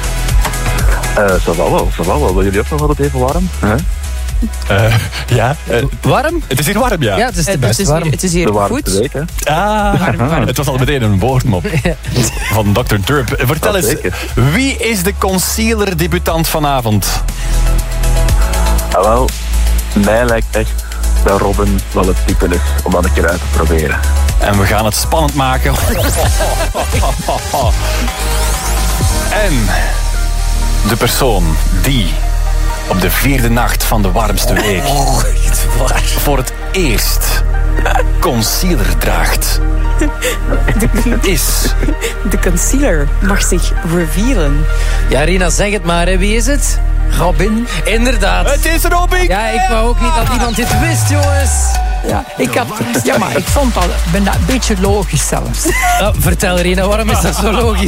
Ça va wel. Wil jullie ook nog wat even warm? Ja. Warm? Het is hier warm, ja. Ja, het is best warm. Het is hier goed. Week, hè? Warm. Het was al meteen een woordmop van Dr. Derp. Vertel eens, wie is de concealer-debutant vanavond? Wel, mij lijkt echt dat Robin wel het type is om dat een keer uit te proberen. En we gaan het spannend maken. En de persoon die op de 4e nacht van de warmste week voor het eerst concealer draagt, is... De concealer mag zich revealen. Ja, Rina, zeg het maar. Hè. Wie is het? Robin. Inderdaad. Het is Robin! Ja, ik wou ook niet dat iemand dit wist, jongens. Ja, maar ik vond dat een beetje logisch zelfs. Vertel, Rina, waarom is dat zo logisch?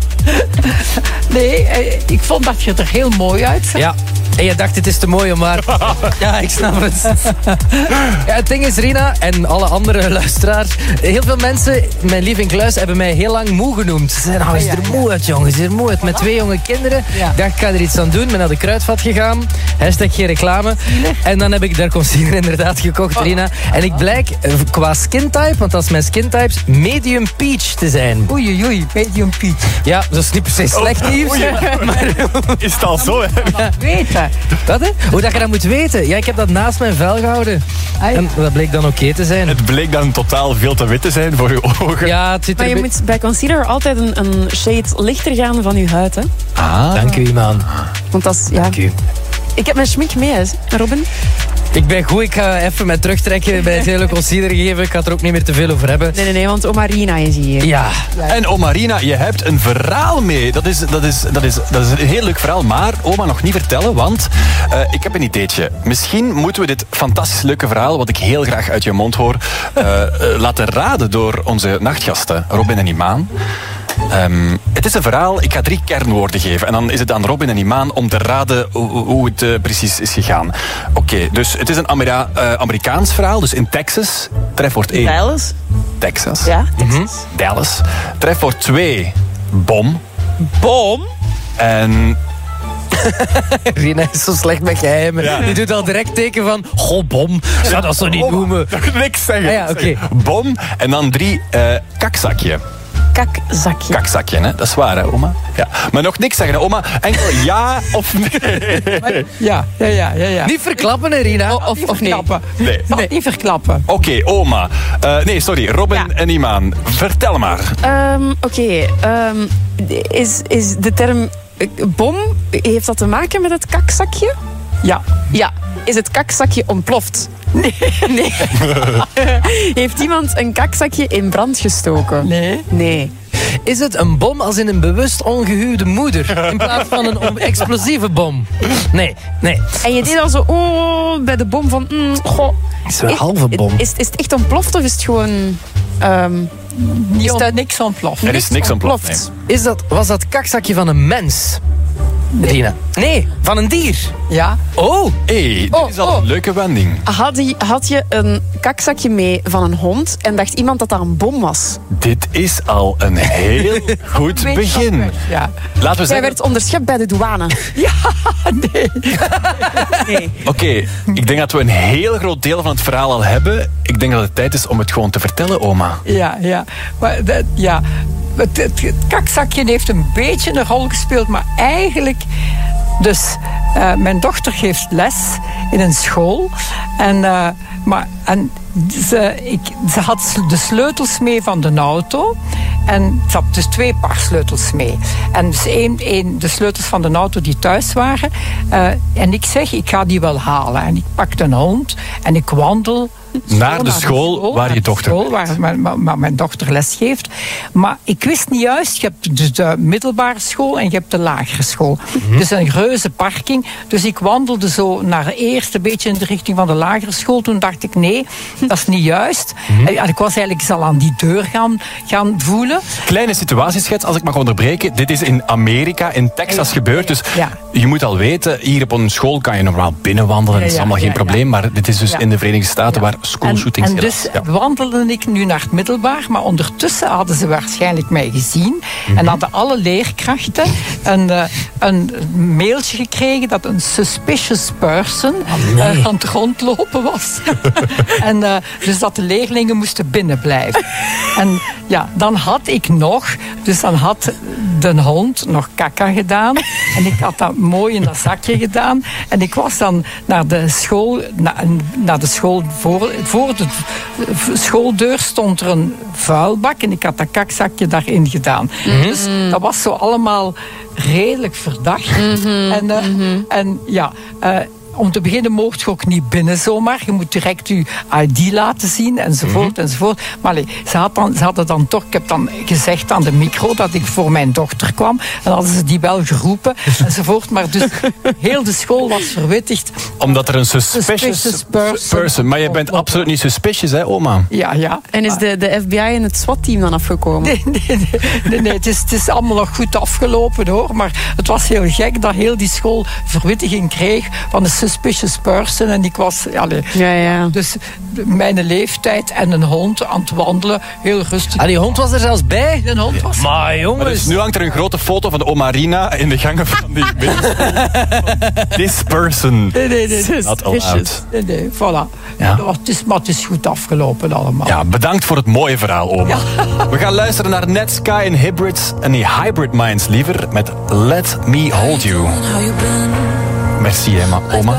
Nee, ik vond dat je er heel mooi uitzag. Ja. En je dacht, het is te mooi om maar... Ja, ik snap het. Ja, het ding is, Rina en alle andere luisteraars... Heel veel mensen, mijn lief in kluis, hebben mij heel lang moe genoemd. Ze zeiden, nou, is er moe uit, jongen. Is er moe uit. Met 2 jonge kinderen. Ja. Ik dacht, ik ga er iets aan doen. Ben naar de kruidvat gegaan. Hashtag geen reclame. En dan heb ik daar concealer inderdaad gekocht, Rina. En ik blijk qua skintype, want dat is mijn skintypes, medium peach te zijn. Oei, medium peach. Ja, dat is niet per se slecht nieuws. Maar... Is het al zo, hè? Weten. Wat, hè? Hoe dat je dat moet weten? Ja, ik heb dat naast mijn vel gehouden. En dat bleek dan oké te zijn. Het bleek dan totaal veel te wit te zijn voor je ogen. Ja, het zit Maar je moet bij concealer altijd een shade lichter gaan van je huid, hè? Dank u, man. Want dat is... Ja. Dank u. Ik heb mijn schmink mee, hè, Robin. Ik ben goed, ik ga even mij terugtrekken bij het hele concealer geven. Ik ga het er ook niet meer te veel over hebben. Nee, want oma Rina is hier. Ja. En oma Rina, je hebt een verhaal mee. Dat is een heel leuk verhaal, maar oma nog niet vertellen, want ik heb een ideetje. Misschien moeten we dit fantastisch leuke verhaal, wat ik heel graag uit je mond hoor, laten raden door onze nachtgasten, Robin en Imaan. Het is een verhaal, ik ga 3 kernwoorden geven. En dan is het aan Robin en Imaan om te raden hoe het precies is gegaan. Oké, dus het is een Amerikaans verhaal, dus in Texas. Trefwoord 1. Dallas. Texas. Ja, Texas. Dallas. Trefwoord 2. Bom. Bom? En... Rina is zo slecht met geheimen. Ja. Die doet al direct teken van... Goh, bom. Zou dat zo niet noemen? Niks zeggen. Ah, ja, oké. Bom. En dan 3. Kakzakje. Kakzakje. Kakzakje, hè? Dat is waar, hè, oma? Ja. Maar nog niks zeggen, hè, oma. Enkel ja of nee. Ja. Niet verklappen, hè, Rina? Of nee? Nee. Nee, niet verklappen. Oké, oma. Nee, sorry. Robin en Imaan. Vertel maar. Oké. Is de term bom, heeft dat te maken met het kakzakje? Ja. Ja. Is het kakzakje ontploft? Nee. Heeft iemand een kakzakje in brand gestoken? Nee. Is het een bom als in een bewust ongehuwde moeder? In plaats van een explosieve bom? Nee. En je deed al zo, bij de bom van... goh. Is het een halve bom? Is het echt ontploft of is het gewoon... niks ontploft. Er is niks ontploft. Nee. Was dat kakzakje van een mens? Rina? Nee, van een dier. Ja. Oh. Dit is al een leuke wending. Had je een kakzakje mee van een hond en dacht iemand dat dat een bom was? Dit is al een heel goed begin. Ja. Laten we zeggen... Jij werd onderschept bij de douane. Ja, nee. Oké, ik denk dat we een heel groot deel van het verhaal al hebben. Ik denk dat het tijd is om het gewoon te vertellen, oma. Ja. Maar het kakzakje heeft een beetje een rol gespeeld, maar eigenlijk... Dus mijn dochter geeft les in een school. En En ze had de sleutels mee van de auto. En ze had dus 2 paar sleutels mee. En dus de sleutels van de auto die thuis waren. En ik zeg, ik ga die wel halen. En ik pak de hond en ik wandel naar de school waar je dochter waar mijn dochter les geeft. Maar ik wist niet juist, je hebt dus de middelbare school en je hebt de lagere school. Dus een reuze parking. Dus ik wandelde zo naar eerst een beetje in de richting van de lagere school. Toen dacht ik, nee, dat is niet juist. En ik was eigenlijk al aan die deur gaan voelen. Kleine situatieschets, als ik mag onderbreken. Dit is in Amerika, in Texas gebeurd. Dus je moet al weten, hier op een school kan je normaal binnenwandelen. Dat is allemaal geen probleem. Maar dit is dus in de Verenigde Staten waar schoolshootings en dus wandelde ik nu naar het middelbaar, maar ondertussen hadden ze waarschijnlijk mij gezien en hadden alle leerkrachten een mailtje gekregen dat een suspicious person aan het rondlopen was. En dus dat de leerlingen moesten binnenblijven. En ja, dan had ik dan had de hond nog kaka gedaan en ik had dat mooi in dat zakje gedaan en ik was dan naar de school, voor de schooldeur stond er een vuilbak en ik had dat kakzakje daarin gedaan. Dus dat was zo allemaal redelijk verdacht. Om te beginnen mocht je ook niet binnen zomaar. Je moet direct je ID laten zien, enzovoort, enzovoort. Maar ze hadden dan toch... Ik heb dan gezegd aan de micro dat ik voor mijn dochter kwam. En hadden ze die wel geroepen, enzovoort. Maar dus heel de school was verwittigd. Omdat er een suspicious person... Maar je bent absoluut niet suspicious, hè, oma? Ja. En is de FBI en het SWAT-team dan afgekomen? Nee, het is allemaal nog goed afgelopen, hoor. Maar het was heel gek dat heel die school verwittiging kreeg van de suspicious person. En ik was... Dus mijn leeftijd en een hond aan het wandelen. Heel rustig. Die hond was er zelfs bij? De hond was maar jongens... Maar dus nu hangt er een grote foto van de oma Rina in de gangen van die This person. Nee. Not allowed. Nee, voilà. Ja. Maar het is goed afgelopen allemaal. Ja, bedankt voor het mooie verhaal, oma. We gaan luisteren naar Netsky en Hybrids. En die Hybrid Minds liever met Let Me Hold You. Merci, oma.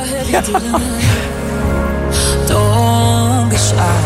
Don't be shy,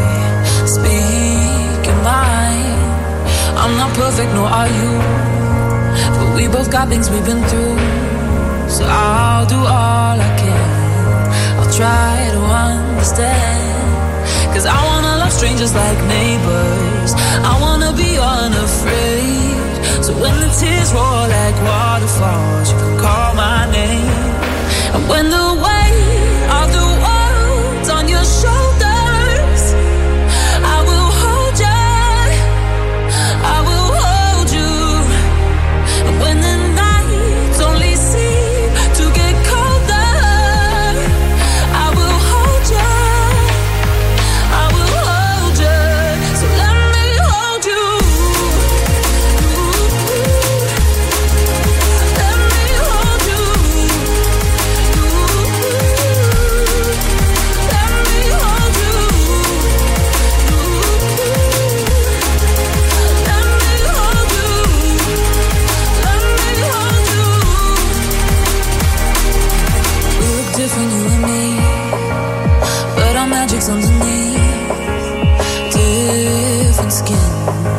speak your mind. I'm not perfect, nor are you, but we both got things we've been through. So I'll do all I can, I'll try to understand. Cause I wanna love strangers like neighbors, I wanna be unafraid. So when the tears roll like waterfalls, you can call my name. And when the weight of the world's on your shoulders, I will hold you, I will hold you. And when the nights only seem to get colder, I will hold you, I will hold you. So let me hold you. Let me hold you. Different, you and me, but our magic's underneath. Different skin,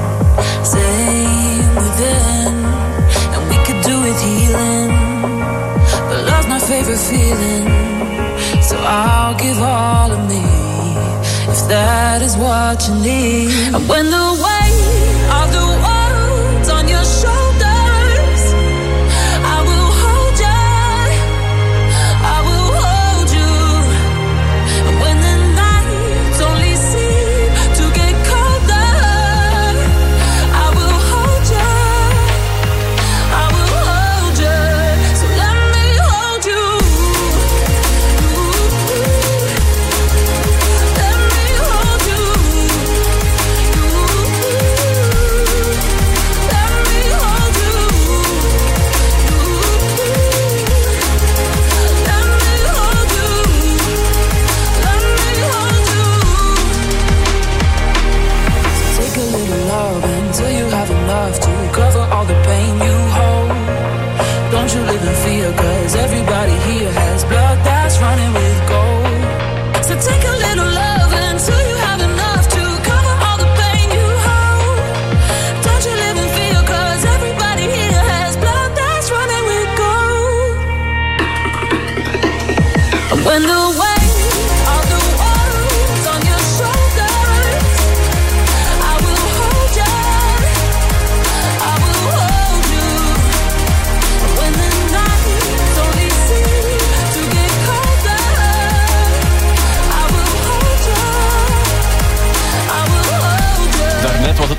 same within, and we could do with healing. But love's my favorite feeling, so I'll give all of me if that is what you need. And when the weight of the world's on your shoulders, I will hold you. I will hold you. And when the nights only seem to get colder, I will hold you. I will hold you. So let me hold you. Let me hold you.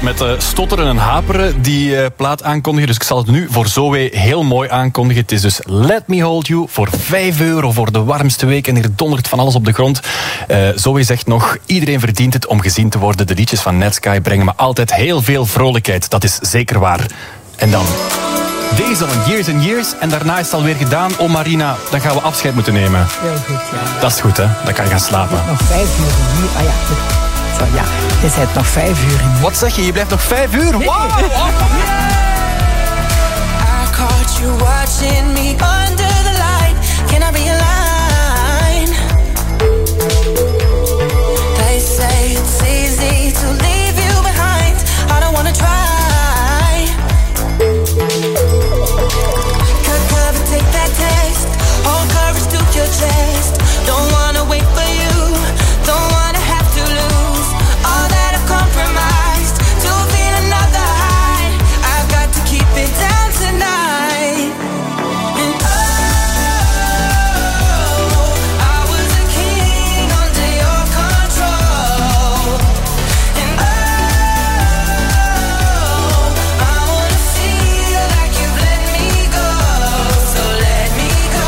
met stotteren en haperen die plaat aankondigen. Dus ik zal het nu voor Zoe heel mooi aankondigen. Het is dus Let Me Hold You voor €5 voor de warmste week. En hier dondert van alles op de grond. Zoe zegt nog, iedereen verdient het om gezien te worden. De liedjes van Netsky brengen me altijd heel veel vrolijkheid. Dat is zeker waar. En dan deze van Years and Years. En daarna is het alweer gedaan. Oh Marina, dan gaan we afscheid moeten nemen. Heel goed, ja. Dat is goed, hè? Dan kan je gaan slapen. Nog 5 uur hier. Ah ja, zo, ja. Je bent nog 5 uur in. Wat zeg je? Je blijft nog 5 uur? Wow! I caught you watching me under the light. Can I be a line? They say it's easy to leave you behind. I don't wanna try. Could take that test. Hold courage to your chest. Don't wanna wait for you. Don't wanna have to lose all that I've compromised to feel another high. I've got to keep it down tonight. And oh, I was a king under your control. And oh, I wanna feel like you've let me go. So let me go.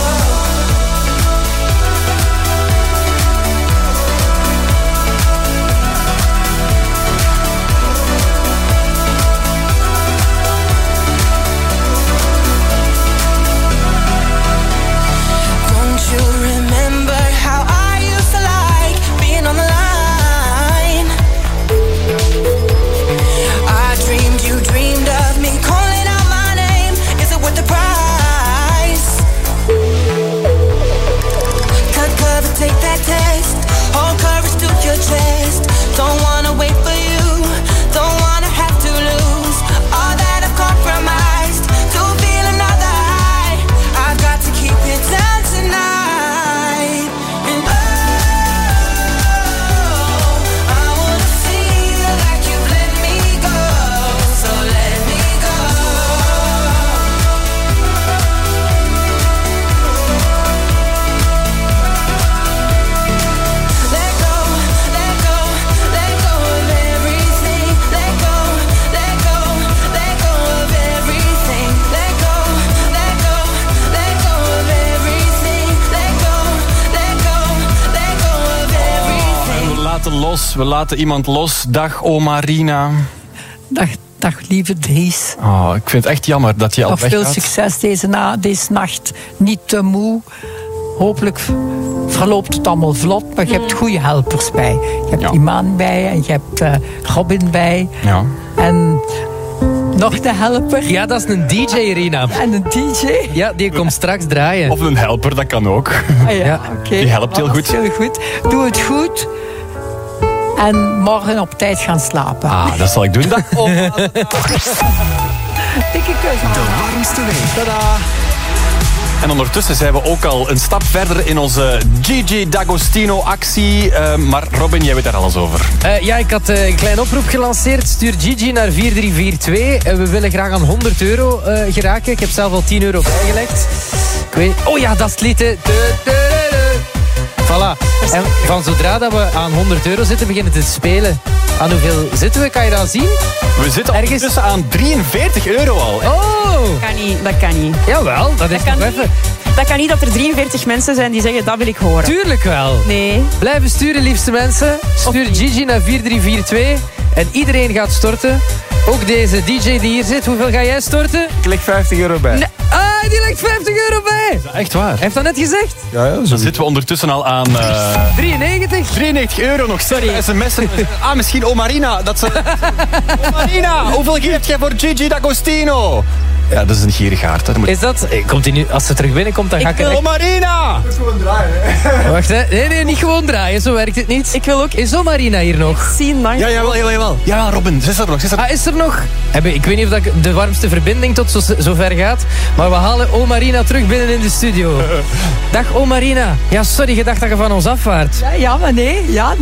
Don't you remember how I used to like being on the line? I dreamed you dreamed of me calling out my name. Is it worth the price? Could take that test. Hold courage to your chest. Don't wanna wait for you. Don't wanna have to lose all that I've compromised to feel another high. I've got to keep it down tonight. And oh, I wanna feel like you've let me go. So let me go. Let go, let go, let go of everything. Let go, let go, let go of everything. Let go, let go, let go of everything. Let go, let go, let go of everything. We laten los, we laten iemand los. Dag, oh Marina. Dag lieve Dries. Oh, ik vind het echt jammer dat je al Nog weggaat. veel succes deze nacht. Niet te moe. Hopelijk verloopt het allemaal vlot, maar je hebt goede helpers bij. Je hebt Iman bij en je hebt Robin bij. Ja. En nog de helper. Ja, dat is een DJ, Irina. En een DJ. Ja, die komt straks draaien. Of een helper, dat kan ook. Ah ja, oké. Die helpt heel Dat goed. is heel goed. Doe het goed. En morgen op tijd gaan slapen. Ah, dat zal ik doen. Dag. Oh. Dikke kus. De warmste week. Tada. En ondertussen zijn we ook al een stap verder in onze Gigi D'Agostino actie. Maar Robin, jij weet daar alles over. Ja, ik had een klein oproep gelanceerd. Stuur Gigi naar 4342. We willen graag aan €100 geraken. Ik heb zelf al €10 bijgelegd. Ik weet... Oh ja, dat is het lied. Hè. Voilà. En van zodra dat we aan €100 zitten, beginnen te spelen. Aan hoeveel zitten we? Kan je dat zien? We zitten ergens ondertussen aan €43 al. Hè? Oh! Dat kan niet. Jawel, dat is nog even. Dat kan niet dat er 43 mensen zijn die zeggen, dat wil ik horen. Tuurlijk wel. Nee. Blijven sturen, liefste mensen. Stuur Gigi naar 4342 en iedereen gaat storten. Ook deze DJ die hier zit. Hoeveel ga jij storten? Ik leg €50 bij. Nee. Ah, die legt €50 bij. Is dat echt waar? Hij heeft dat net gezegd. Ja, Dan zitten we ondertussen al aan... 93? €93 nog. Sorry. SMS'en. Ah, misschien Marina. Dat ze... Marina, hoeveel geeft jij voor Gigi D'Agostino? Ja, dat is een gierigaard. Hè. Is dat... Komt hij nu... Als ze terug binnenkomt, dan ga ik... Oh, Marina! Dat is gewoon draaien. Wacht, hè. Nee, niet gewoon draaien. Zo werkt het niet. Ik wil ook... Is zo Marina hier nog? Zien lang. Ja, jawel. Ja, Robin, is er nog. Ah, is er nog? Ik weet niet of dat de warmste verbinding tot zo ver gaat. Maar we halen Marina terug binnen in de studio. Dag Marina. Ja, sorry, je dacht dat je van ons afwaart. Ja, maar nee. Ja,